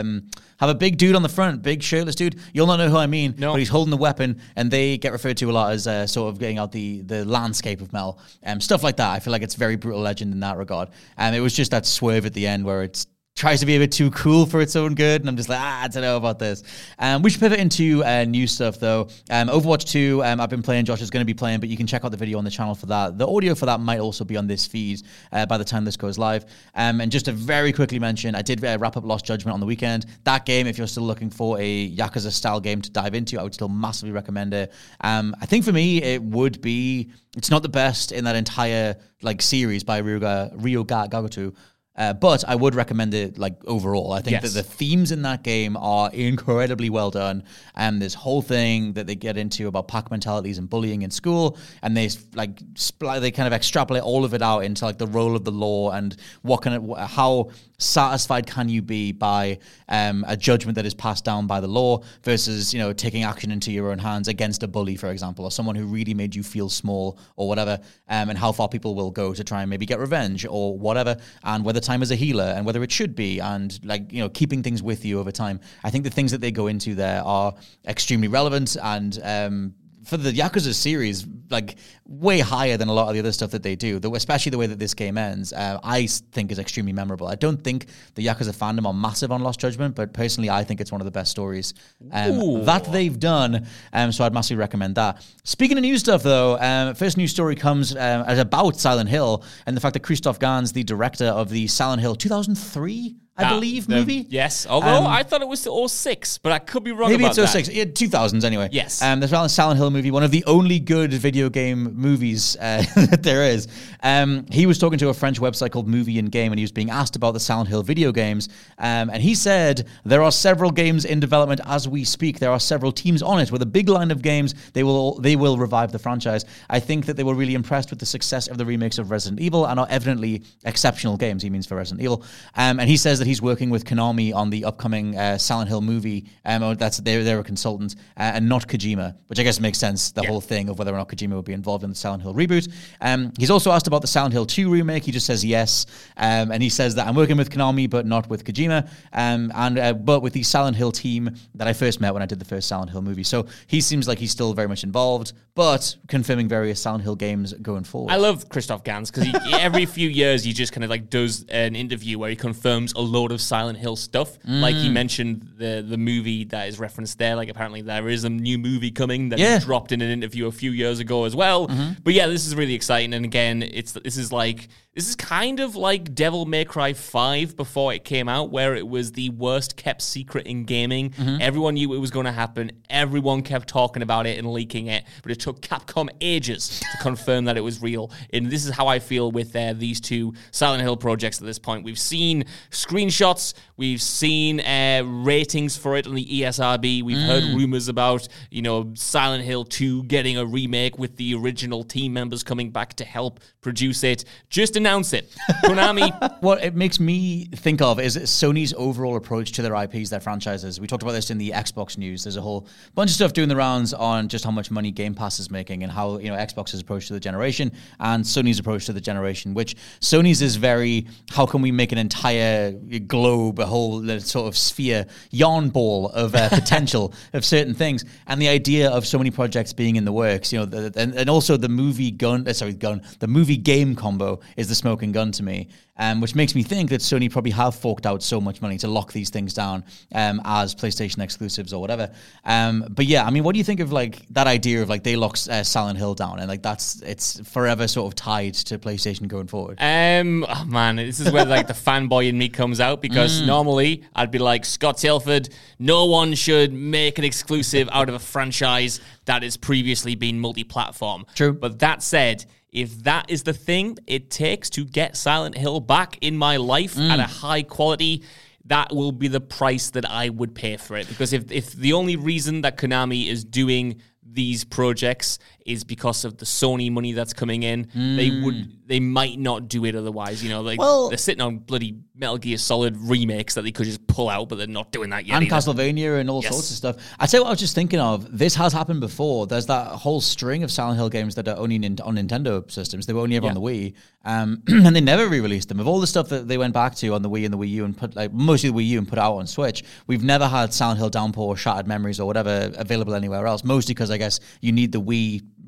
[SPEAKER 3] a big dude on the front, big shirtless dude. You'll not know who I mean, but he's holding the weapon, and they get referred to a lot as sort of getting out the landscape of metal. Stuff like that. I feel like it's very Brutal Legend in that regard. It was just that swerve at the end where it's tries to be a bit too cool for its own good, and I'm just like, I don't know about this. We should pivot into new stuff, though. Overwatch 2, I've been playing, Josh is going to be playing, but you can check out the video on the channel for that. The audio for that might also be on this feed by the time this goes live. And just to very quickly mention, I did wrap up Lost Judgment on the weekend. That game, if you're still looking for a Yakuza-style game to dive into, I would still massively recommend it. I think for me, it's not the best in that entire series by Ryoga Gotoku. But I would recommend it overall. I think that the themes in that game are incredibly well done. And this whole thing that they get into about pack mentalities and bullying in school, and they kind of extrapolate all of it out into the role of the law and how satisfied can you be by a judgment that is passed down by the law versus taking action into your own hands against a bully, for example, or someone who really made you feel small or whatever, and how far people will go to try and maybe get revenge or whatever, and whether time is a healer and whether it should be, and keeping things with you over time. I think the things that they go into there are extremely relevant and for the Yakuza series, way higher than a lot of the other stuff that they do, especially the way that this game ends, I think is extremely memorable. I don't think the Yakuza fandom are massive on Lost Judgment, but personally, I think it's one of the best stories that they've done, so I'd massively recommend that. Speaking of new stuff, though, first news story comes about Silent Hill and the fact that Christoph Gans, the director of the Silent Hill 2003, I believe, movie?
[SPEAKER 4] Yes, although I thought it was 06, but I could be wrong
[SPEAKER 3] maybe
[SPEAKER 4] about that.
[SPEAKER 3] Maybe it's 06, 2000s anyway.
[SPEAKER 4] Yes.
[SPEAKER 3] The Silent Hill movie, one of the only good video game movies that there is. He was talking to a French website called Movie and Game, and he was being asked about the Silent Hill video games, and he said, there are several games in development as we speak. There are several teams on it with a big line of games. They will revive the franchise. I think that they were really impressed with the success of the remakes of Resident Evil and are evidently exceptional games, he means, for Resident Evil. And he says that he's working with Konami on the upcoming Silent Hill movie. They're a consultant, and not Kojima, which I guess makes sense, the whole thing of whether or not Kojima would be involved in the Silent Hill reboot. He's also asked about the Silent Hill 2 remake. He just says yes, and he says that I'm working with Konami, but not with Kojima, but with the Silent Hill team that I first met when I did the first Silent Hill movie. So he seems like he's still very much involved, but confirming various Silent Hill games going forward.
[SPEAKER 4] I love Christoph Gans because every few years he just kind of does an interview where he confirms a load of Silent Hill stuff. Like he mentioned the movie that is referenced there. Apparently there is a new movie coming that he dropped in an interview a few years ago as well. But yeah, this is really exciting. And again, this is kind of like Devil May Cry 5 before it came out, where it was the worst kept secret in gaming. Everyone knew it was going to happen. Everyone kept talking about it and leaking it, but it took Capcom ages to confirm that it was real. And this is how I feel with these two Silent Hill projects at this point. We've seen screenshots. We've seen ratings for it on the ESRB. We've heard rumors about, Silent Hill 2 getting a remake with the original team members coming back to help produce it. Just announce it. Konami.
[SPEAKER 3] What it makes me think of is Sony's overall approach to their IPs, their franchises. We talked about this in the Xbox news. There's a whole bunch of stuff doing the rounds on just how much money Game Pass is making and how, Xbox's approach to the generation and Sony's approach to the generation, which Sony's is very, how can we make an entire globe, a whole sort of sphere, yarn ball of potential of certain things. And the idea of so many projects being in the works, and also the the movie game combo is the smoking gun to me, which makes me think that Sony probably have forked out so much money to lock these things down as PlayStation exclusives or whatever. But yeah, what do you think of that idea of they lock Silent Hill down and it's forever sort of tied to PlayStation going forward?
[SPEAKER 4] Oh man, this is where the fanboy in me comes out, because normally I'd be like, Scott Tilford, no one should make an exclusive out of a franchise that has previously been multi-platform.
[SPEAKER 3] True.
[SPEAKER 4] But that said, if that is the thing it takes to get Silent Hill back in my life at a high quality, that will be the price that I would pay for it. Because if the only reason that Konami is doing these projects is because of the Sony money that's coming in, they might not do it otherwise. They're sitting on bloody Metal Gear Solid remakes that they could just pull out, but they're not doing that yet.
[SPEAKER 3] And either. Castlevania and all sorts of stuff. I tell you what I was just thinking of. This has happened before. There's that whole string of Silent Hill games that are only on Nintendo systems. They were only ever on the Wii. And they never re-released them. Of all the stuff that they went back to on the Wii and the Wii U and put mostly the Wii U and put out on Switch, we've never had Silent Hill Downpour or Shattered Memories or whatever available anywhere else. Mostly because I guess you need the Wii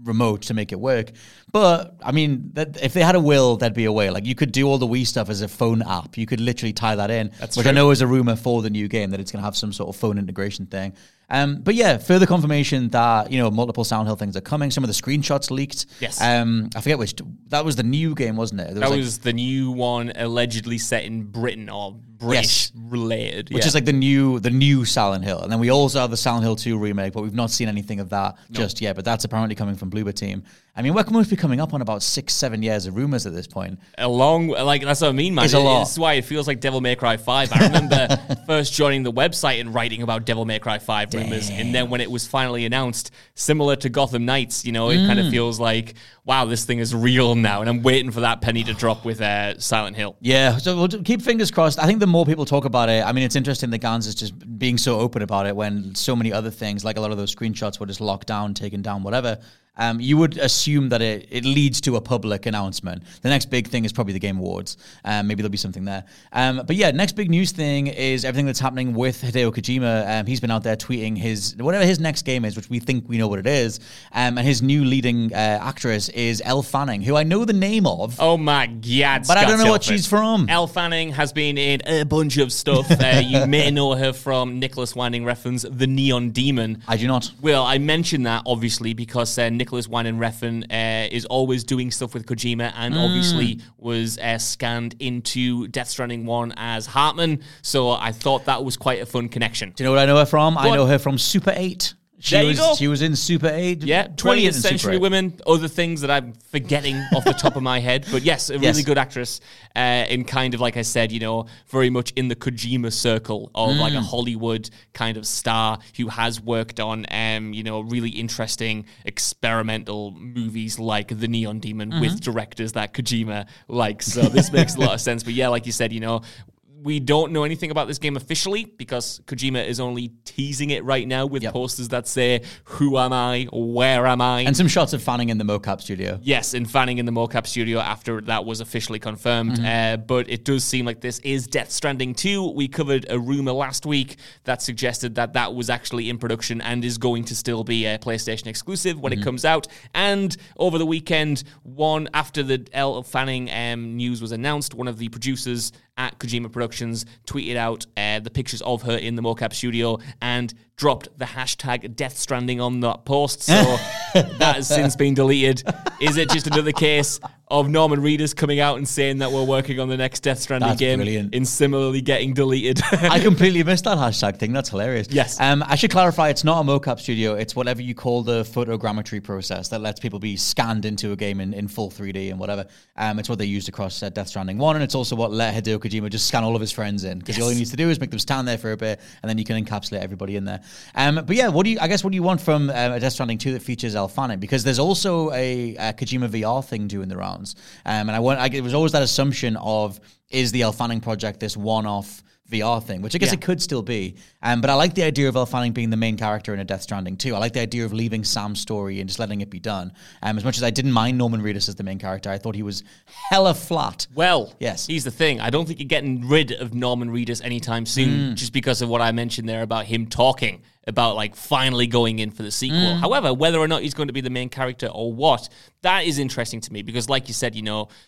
[SPEAKER 3] remote to make it work. But I mean, if they had a will, there'd be a way. Like, you could do all the Wii stuff as a phone app. You could literally tie that in. That's which true. I know is a rumor for the new game, that it's going to have some sort of phone integration thing. But yeah, further confirmation that, multiple Silent Hill things are coming. Some of the screenshots leaked.
[SPEAKER 4] Yes.
[SPEAKER 3] I forget which. That was the new game, wasn't it?
[SPEAKER 4] That was the new one, allegedly set in Britain or British related.
[SPEAKER 3] Which is like the new Silent Hill. And then we also have the Silent Hill 2 remake, but we've not seen anything of that just yet. But that's apparently coming from Bloober Team. I mean, we're must be coming up on about 6-7 years of rumors at this point.
[SPEAKER 4] That's what I mean, man.
[SPEAKER 3] It's a lot.
[SPEAKER 4] This is why it feels like Devil May Cry 5. I remember first joining the website and writing about Devil May Cry 5 rumors. And then when it was finally announced, similar to Gotham Knights, it kind of feels like, wow, this thing is real now. And I'm waiting for that penny to drop with Silent Hill.
[SPEAKER 3] Yeah, so we'll keep fingers crossed. I think the more people talk about it, I mean, it's interesting that Gans is just being so open about it when so many other things, like a lot of those screenshots were just locked down, taken down, whatever. You would assume that it leads to a public announcement. The next big thing is probably the Game Awards. Maybe there'll be something there. But yeah, next big news thing is everything that's happening with Hideo Kojima. He's been out there tweeting whatever his next game is, which we think we know what it is. And his new leading actress is Elle Fanning, who I know the name of.
[SPEAKER 4] Oh my God,
[SPEAKER 3] but I don't know what she's from.
[SPEAKER 4] Elle Fanning has been in a bunch of stuff. You may know her from Nicholas Winding Refn's The Neon Demon.
[SPEAKER 3] I do not.
[SPEAKER 4] Well, I mentioned that obviously because Nicholas Winding Refn is always doing stuff with Kojima and obviously was scanned into Death Stranding 1 as Hartman. So I thought that was quite a fun connection.
[SPEAKER 3] Do you know what I know her from? I know her from Super 8. She was in Super 8.
[SPEAKER 4] Yeah, 20th Century Women, other things that I'm forgetting off the top of my head. But yes, a really good actress in kind of, like I said, very much in the Kojima circle of like a Hollywood kind of star who has worked on, really interesting experimental movies like The Neon Demon with directors that Kojima likes. So this makes a lot of sense. But yeah, like you said, we don't know anything about this game officially because Kojima is only teasing it right now with posters that say, who am I? Where am I?
[SPEAKER 3] And some shots of Fanning in the mocap studio.
[SPEAKER 4] Yes, and Fanning in the mocap studio after that was officially confirmed. But it does seem like this is Death Stranding 2. We covered a rumor last week that suggested that was actually in production and is going to still be a PlayStation exclusive when it comes out. And over the weekend, after the Elle Fanning news was announced, one of the producers at Kojima Productions tweeted out the pictures of her in the mocap studio and dropped the hashtag Death Stranding on that post. So that has since been deleted. Is it just another case of Norman Reedus coming out and saying that we're working on the next Death Stranding game and similarly getting deleted?
[SPEAKER 3] I completely missed that hashtag thing. That's hilarious.
[SPEAKER 4] Yes.
[SPEAKER 3] I should clarify, it's not a mocap studio. It's whatever you call the photogrammetry process that lets people be scanned into a game in full 3D and whatever. It's what they used across Death Stranding 1, and it's also what let Hideo Kojima just scan all of his friends in, because all he needs to do is make them stand there for a bit, and then you can encapsulate everybody in there. But yeah, what do you want from a Death Stranding 2 that features Elle Fanning? Because there's also a Kojima VR thing doing the rounds, and it was always that assumption of, is the Elle Fanning project this one-off VR thing, which I guess it could still be. But I like the idea of Elle Fanning being the main character in a Death Stranding too. I like the idea of leaving Sam's story and just letting it be done. As much as I didn't mind Norman Reedus as the main character, I thought he was hella flat.
[SPEAKER 4] Well, yes. Here's the thing. I don't think you're getting rid of Norman Reedus anytime soon, just because of what I mentioned there about him talking about like finally going in for the sequel. However, whether or not he's going to be the main character or what, that is interesting to me because like you said,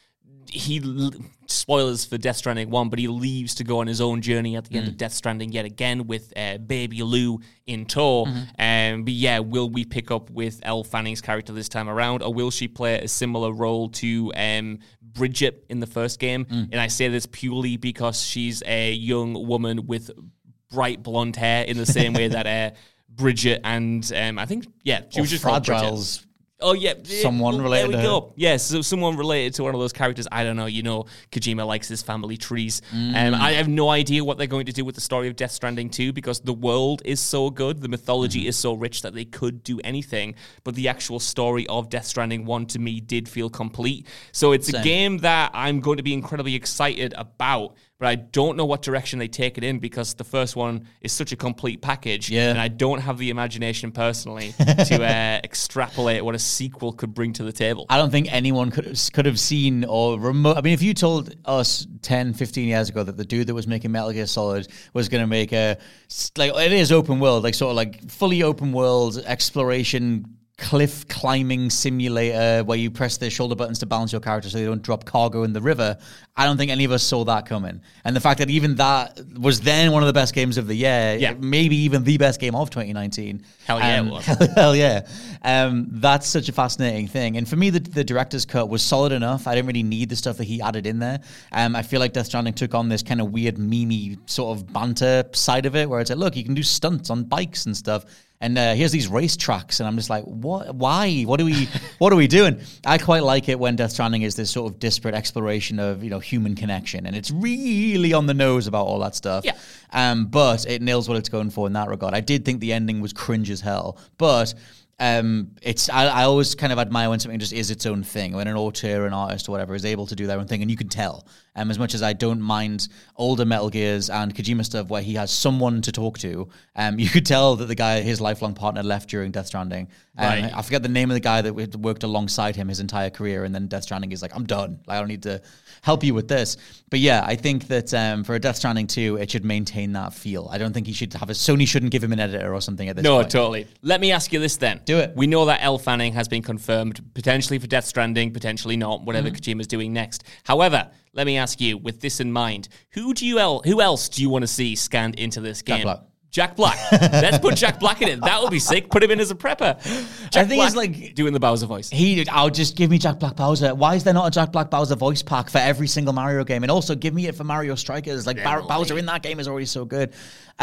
[SPEAKER 4] spoilers for Death Stranding 1, but he leaves to go on his own journey at the end of Death Stranding yet again with Baby Lou in tow. But yeah, will we pick up with Elle Fanning's character this time around, or will she play a similar role to Bridget in the first game? And I say this purely because she's a young woman with bright blonde hair in the same way that Bridget and I think, she was just
[SPEAKER 3] Fragile's.
[SPEAKER 4] Oh, yeah.
[SPEAKER 3] Someone related to her.
[SPEAKER 4] Go. Yes, so someone related to one of those characters. I don't know. Kojima likes his family trees. I have no idea what they're going to do with the story of Death Stranding 2 because the world is so good. The mythology is so rich that they could do anything. But the actual story of Death Stranding 1 to me did feel complete. So it's a game that I'm going to be incredibly excited about. But I don't know what direction they take it in because the first one is such a complete package. Yeah. And I don't have the imagination personally to extrapolate what a sequel could bring to the table.
[SPEAKER 3] I don't think anyone could have seen or remote. I mean, if you told us 10, 15 years ago that the dude that was making Metal Gear Solid was going to make it is open world, like sort of like fully open world exploration cliff climbing simulator where you press the shoulder buttons to balance your character so they don't drop cargo in the river. I don't think any of us saw that coming. And the fact that even that was then one of the best games of the year, maybe even the best game of 2019.
[SPEAKER 4] Hell yeah, it was.
[SPEAKER 3] Hell yeah. That's such a fascinating thing. And for me, the director's cut was solid enough. I didn't really need the stuff that he added in there. I feel like Death Stranding took on this kind of weird, memey sort of banter side of it where it's like, look, you can do stunts on bikes and stuff. And here's these race tracks, and I'm just like, what? Why? What are we doing? I quite like it when Death Stranding is this sort of disparate exploration of human connection, and it's really on the nose about all that stuff.
[SPEAKER 4] Yeah.
[SPEAKER 3] But it nails what it's going for in that regard. I did think the ending was cringe as hell, but I always kind of admire when something just is its own thing, when an auteur, an artist or whatever is able to do their own thing, and you can tell. As much as I don't mind older Metal Gears and Kojima stuff where he has someone to talk to, you could tell that the guy, his lifelong partner, left during Death Stranding.
[SPEAKER 4] Right.
[SPEAKER 3] I forget the name of the guy that worked alongside him his entire career, and then Death Stranding is like, I'm done. I don't need to help you with this. But yeah, I think that for a Death Stranding 2, it should maintain that feel. I don't think he should have Sony shouldn't give him an editor or something at this point.
[SPEAKER 4] No, totally. Let me ask you this then.
[SPEAKER 3] Do it.
[SPEAKER 4] We know that Elle Fanning has been confirmed, potentially for Death Stranding, potentially not, whatever Kojima's doing next. However, let me ask you, with this in mind, who else do you want to see scanned into this game? Jack Black. Let's put Jack Black in it. That would be sick. Put him in as a prepper. Jack Black he's like doing the Bowser voice.
[SPEAKER 3] I'll just give me Jack Black Bowser. Why is there not a Jack Black Bowser voice pack for every single Mario game? And also give me it for Mario Strikers. Like Bowser in that game is already so good.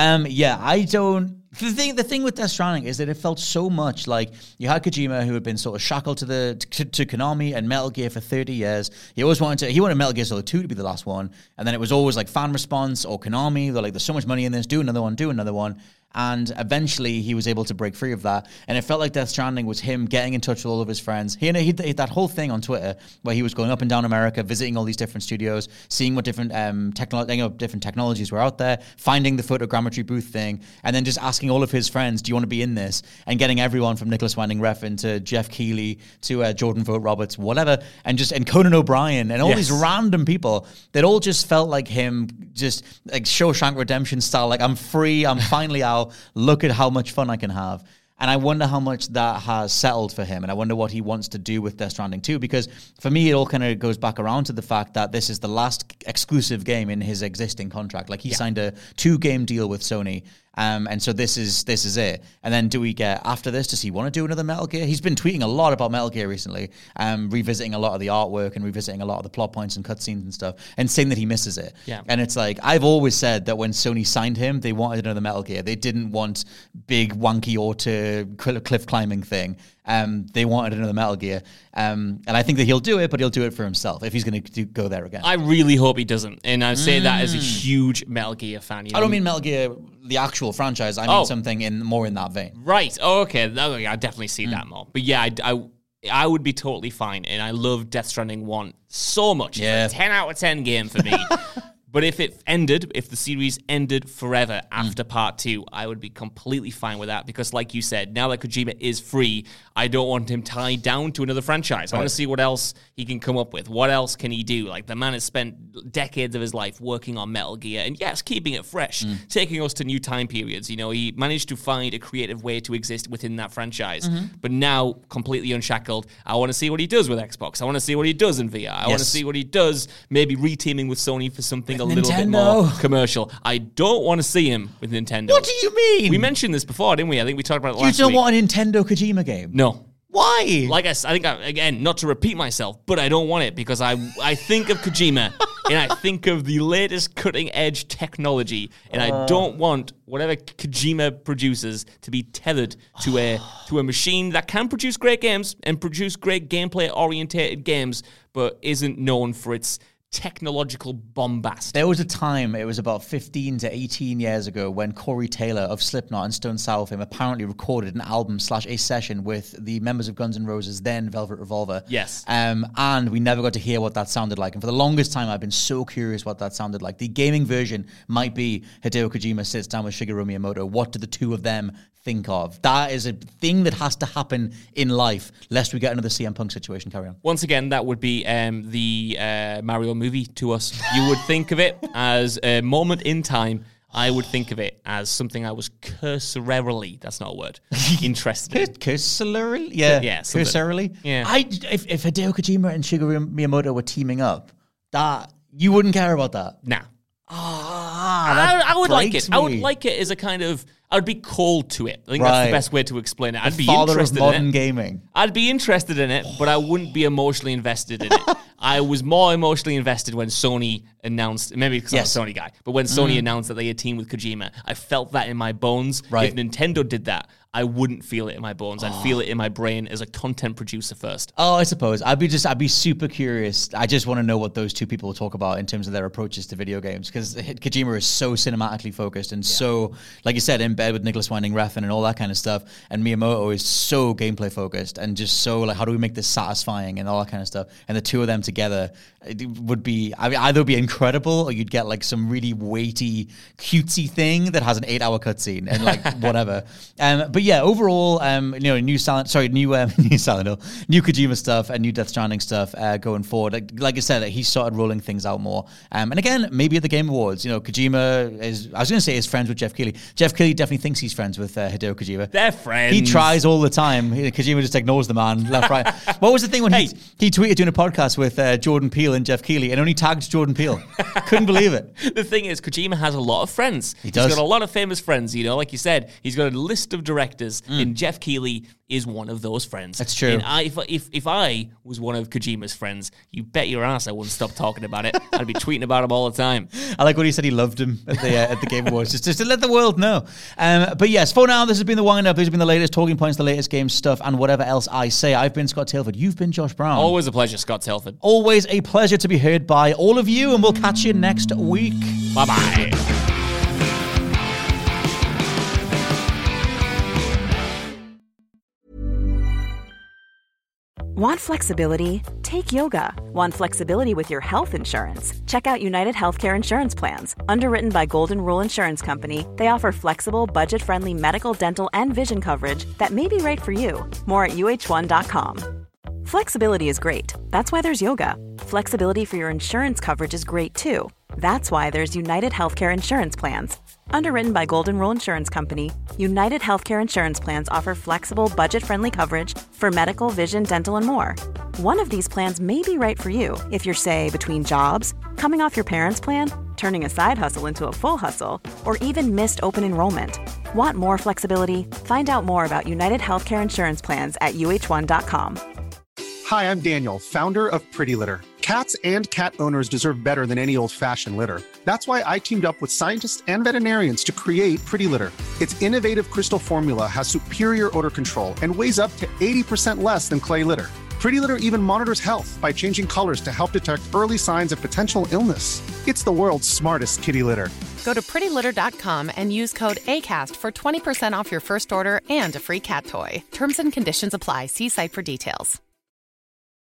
[SPEAKER 3] I don't. The thing with Death Stranding is that it felt so much like you had Kojima, who had been sort of shackled to Konami and Metal Gear for 30 years. He wanted Metal Gear Solid 2 to be the last one, and then it was always like fan response or Konami. They're like, there's so much money in this, do another one. And eventually he was able to break free of that. And it felt like Death Stranding was him getting in touch with all of his friends. He had that whole thing on Twitter where he was going up and down America, visiting all these different studios, seeing what different different technologies were out there, finding the photogrammetry booth thing, and then just asking all of his friends, do you want to be in this? And getting everyone from Nicholas Winding Refn to Jeff Keighley to Jordan Vogt Roberts, whatever, and Conan O'Brien and all these random people that all just felt like him, just like Shawshank Redemption style, like I'm free, I'm finally out. Look at how much fun I can have. And I wonder how much that has settled for him. And I wonder what he wants to do with Death Stranding 2. Because for me, it all kind of goes back around to the fact that this is the last exclusive game in his existing contract. Like he signed a 2-game deal with Sony. And so this is it. And then do we get, after this, does he want to do another Metal Gear? He's been tweeting a lot about Metal Gear recently, revisiting a lot of the artwork and revisiting a lot of the plot points and cutscenes and stuff, and saying that he misses it.
[SPEAKER 4] Yeah.
[SPEAKER 3] And it's like, I've always said that when Sony signed him, they wanted another Metal Gear. They didn't want big, wanky, auto cliff climbing thing. They wanted another Metal Gear. And I think that he'll do it, but he'll do it for himself if he's going to go there again.
[SPEAKER 4] I really hope he doesn't. And I say that as a huge Metal Gear fan.
[SPEAKER 3] I don't mean Metal Gear, the actual franchise. I mean something more in that vein.
[SPEAKER 4] Right. Oh, okay. I definitely see that more. But yeah, I would be totally fine. And I love Death Stranding 1 so much.
[SPEAKER 3] Yeah.
[SPEAKER 4] It's a 10 out of 10 game for me. But if the series ended forever after part 2, I would be completely fine with that because, like you said, now that Kojima is free, I don't want him tied down to another franchise. I want to see what else he can come up with. What else can he do? Like, the man has spent decades of his life working on Metal Gear and, yes, keeping it fresh, taking us to new time periods. You know, he managed to find a creative way to exist within that franchise. But now, completely unshackled, I want to see what he does with Xbox. I want to see what he does in VR. I want to see what he does, maybe reteaming with Sony for something a little bit more commercial. I don't want to see him with Nintendo.
[SPEAKER 3] What do you mean?
[SPEAKER 4] We mentioned this before, didn't we? I think we talked about it last week.
[SPEAKER 3] You don't want a Nintendo Kojima game?
[SPEAKER 4] No.
[SPEAKER 3] Why?
[SPEAKER 4] Like I think, again, not to repeat myself, but I don't want it because I think of Kojima and I think of the latest cutting-edge technology and I don't want whatever Kojima produces to be tethered to a machine that can produce great games and produce great gameplay-orientated games, but isn't known for its technological bombast.
[SPEAKER 3] There was a time, it was about 15 to 18 years ago, when Corey Taylor of Slipknot and Stone Sour Fame apparently recorded an album / a session with the members of Guns N' Roses, then Velvet Revolver.
[SPEAKER 4] Yes.
[SPEAKER 3] And we never got to hear what that sounded like. And for the longest time, I've been so curious what that sounded like. The gaming version might be Hideo Kojima sits down with Shigeru Miyamoto. What do the two of them think of? That is a thing that has to happen in life, lest we get another CM Punk situation. Carry on.
[SPEAKER 4] Once again, that would be the Mario movie to us. You would think of it as a moment in time I would think of it as something I was cursorily, that's not a word, interested in.
[SPEAKER 3] Cursorily? Yeah. Cursorily?
[SPEAKER 4] Yeah.
[SPEAKER 3] If Hideo Kojima and Shigeru Miyamoto were teaming up, that you wouldn't care about that?
[SPEAKER 4] Nah.
[SPEAKER 3] I
[SPEAKER 4] would like it.
[SPEAKER 3] Me.
[SPEAKER 4] I would like it as a kind of... I would be cold to it. I think that's the best way to explain it. I'd be interested in it.
[SPEAKER 3] Modern gaming.
[SPEAKER 4] I'd be interested in it, but I wouldn't be emotionally invested in it. I was more emotionally invested when Sony announced, maybe because I'm a Sony guy, but when Sony announced that they had teamed with Kojima, I felt that in my bones.
[SPEAKER 3] Right.
[SPEAKER 4] If Nintendo did that, I wouldn't feel it in my bones. I'd feel it in my brain as a content producer first.
[SPEAKER 3] Oh, I suppose. I'd be super curious. I just want to know what those two people talk about in terms of their approaches to video games, because Kojima is so cinematically focused and so, like you said, in bed with Nicholas Winding Refn and all that kind of stuff. And Miyamoto is so gameplay focused and just so like, how do we make this satisfying and all that kind of stuff. And the two of them together, it would be, I mean, either it would be incredible or you'd get like some really weighty, cutesy thing that has an 8-hour cutscene and like whatever. But yeah, overall, new Kojima stuff and new Death Stranding stuff going forward. Like I said, he started rolling things out more. And again, maybe at the Game Awards, Kojima is friends with Jeff Keighley. Jeff Keighley definitely thinks he's friends with Hideo Kojima.
[SPEAKER 4] They're friends.
[SPEAKER 3] He tries all the time. Kojima just ignores the man left, right. What was the thing when he tweeted doing a podcast with Jordan Peele and Jeff Keighley and only tagged Jordan Peele? Couldn't believe it.
[SPEAKER 4] The thing is, Kojima has a lot of friends.
[SPEAKER 3] He's got
[SPEAKER 4] a lot of famous friends, like you said. He's got a list of directors, and Jeff Keighley is one of those friends.
[SPEAKER 3] That's true.
[SPEAKER 4] And if I was one of Kojima's friends, you bet your ass I wouldn't stop talking about it. I'd be tweeting about him all the time.
[SPEAKER 3] I like what he said. He loved him at the Game Awards, just to let the world know. But yes, for now, this has been the wind up. These have been the latest talking points, the latest game stuff, and whatever else I say. I've been Scott Tailford. You've been Josh Brown.
[SPEAKER 4] Always a pleasure, Scott Tailford.
[SPEAKER 3] Always a pleasure to be heard by all of you, and we'll catch you next week.
[SPEAKER 4] Bye-bye.
[SPEAKER 5] Want flexibility? Take yoga. Want flexibility with your health insurance? Check out United Healthcare Insurance Plans. Underwritten by Golden Rule Insurance Company, they offer flexible, budget-friendly medical, dental, and vision coverage that may be right for you. More at UH1.com. Flexibility is great. That's why there's yoga. Flexibility for your insurance coverage is great too. That's why there's United Healthcare Insurance Plans. Underwritten by Golden Rule Insurance Company, United Healthcare Insurance Plans offer flexible, budget-friendly coverage for medical, vision, dental, and more. One of these plans may be right for you if you're, say, between jobs, coming off your parents' plan, turning a side hustle into a full hustle, or even missed open enrollment. Want more flexibility? Find out more about United Healthcare Insurance Plans at UH1.com.
[SPEAKER 6] Hi, I'm Daniel, founder of Pretty Litter. Cats and cat owners deserve better than any old-fashioned litter. That's why I teamed up with scientists and veterinarians to create Pretty Litter. Its innovative crystal formula has superior odor control and weighs up to 80% less than clay litter. Pretty Litter even monitors health by changing colors to help detect early signs of potential illness. It's the world's smartest kitty litter.
[SPEAKER 7] Go to prettylitter.com and use code ACAST for 20% off your first order and a free cat toy. Terms and conditions apply. See site for details.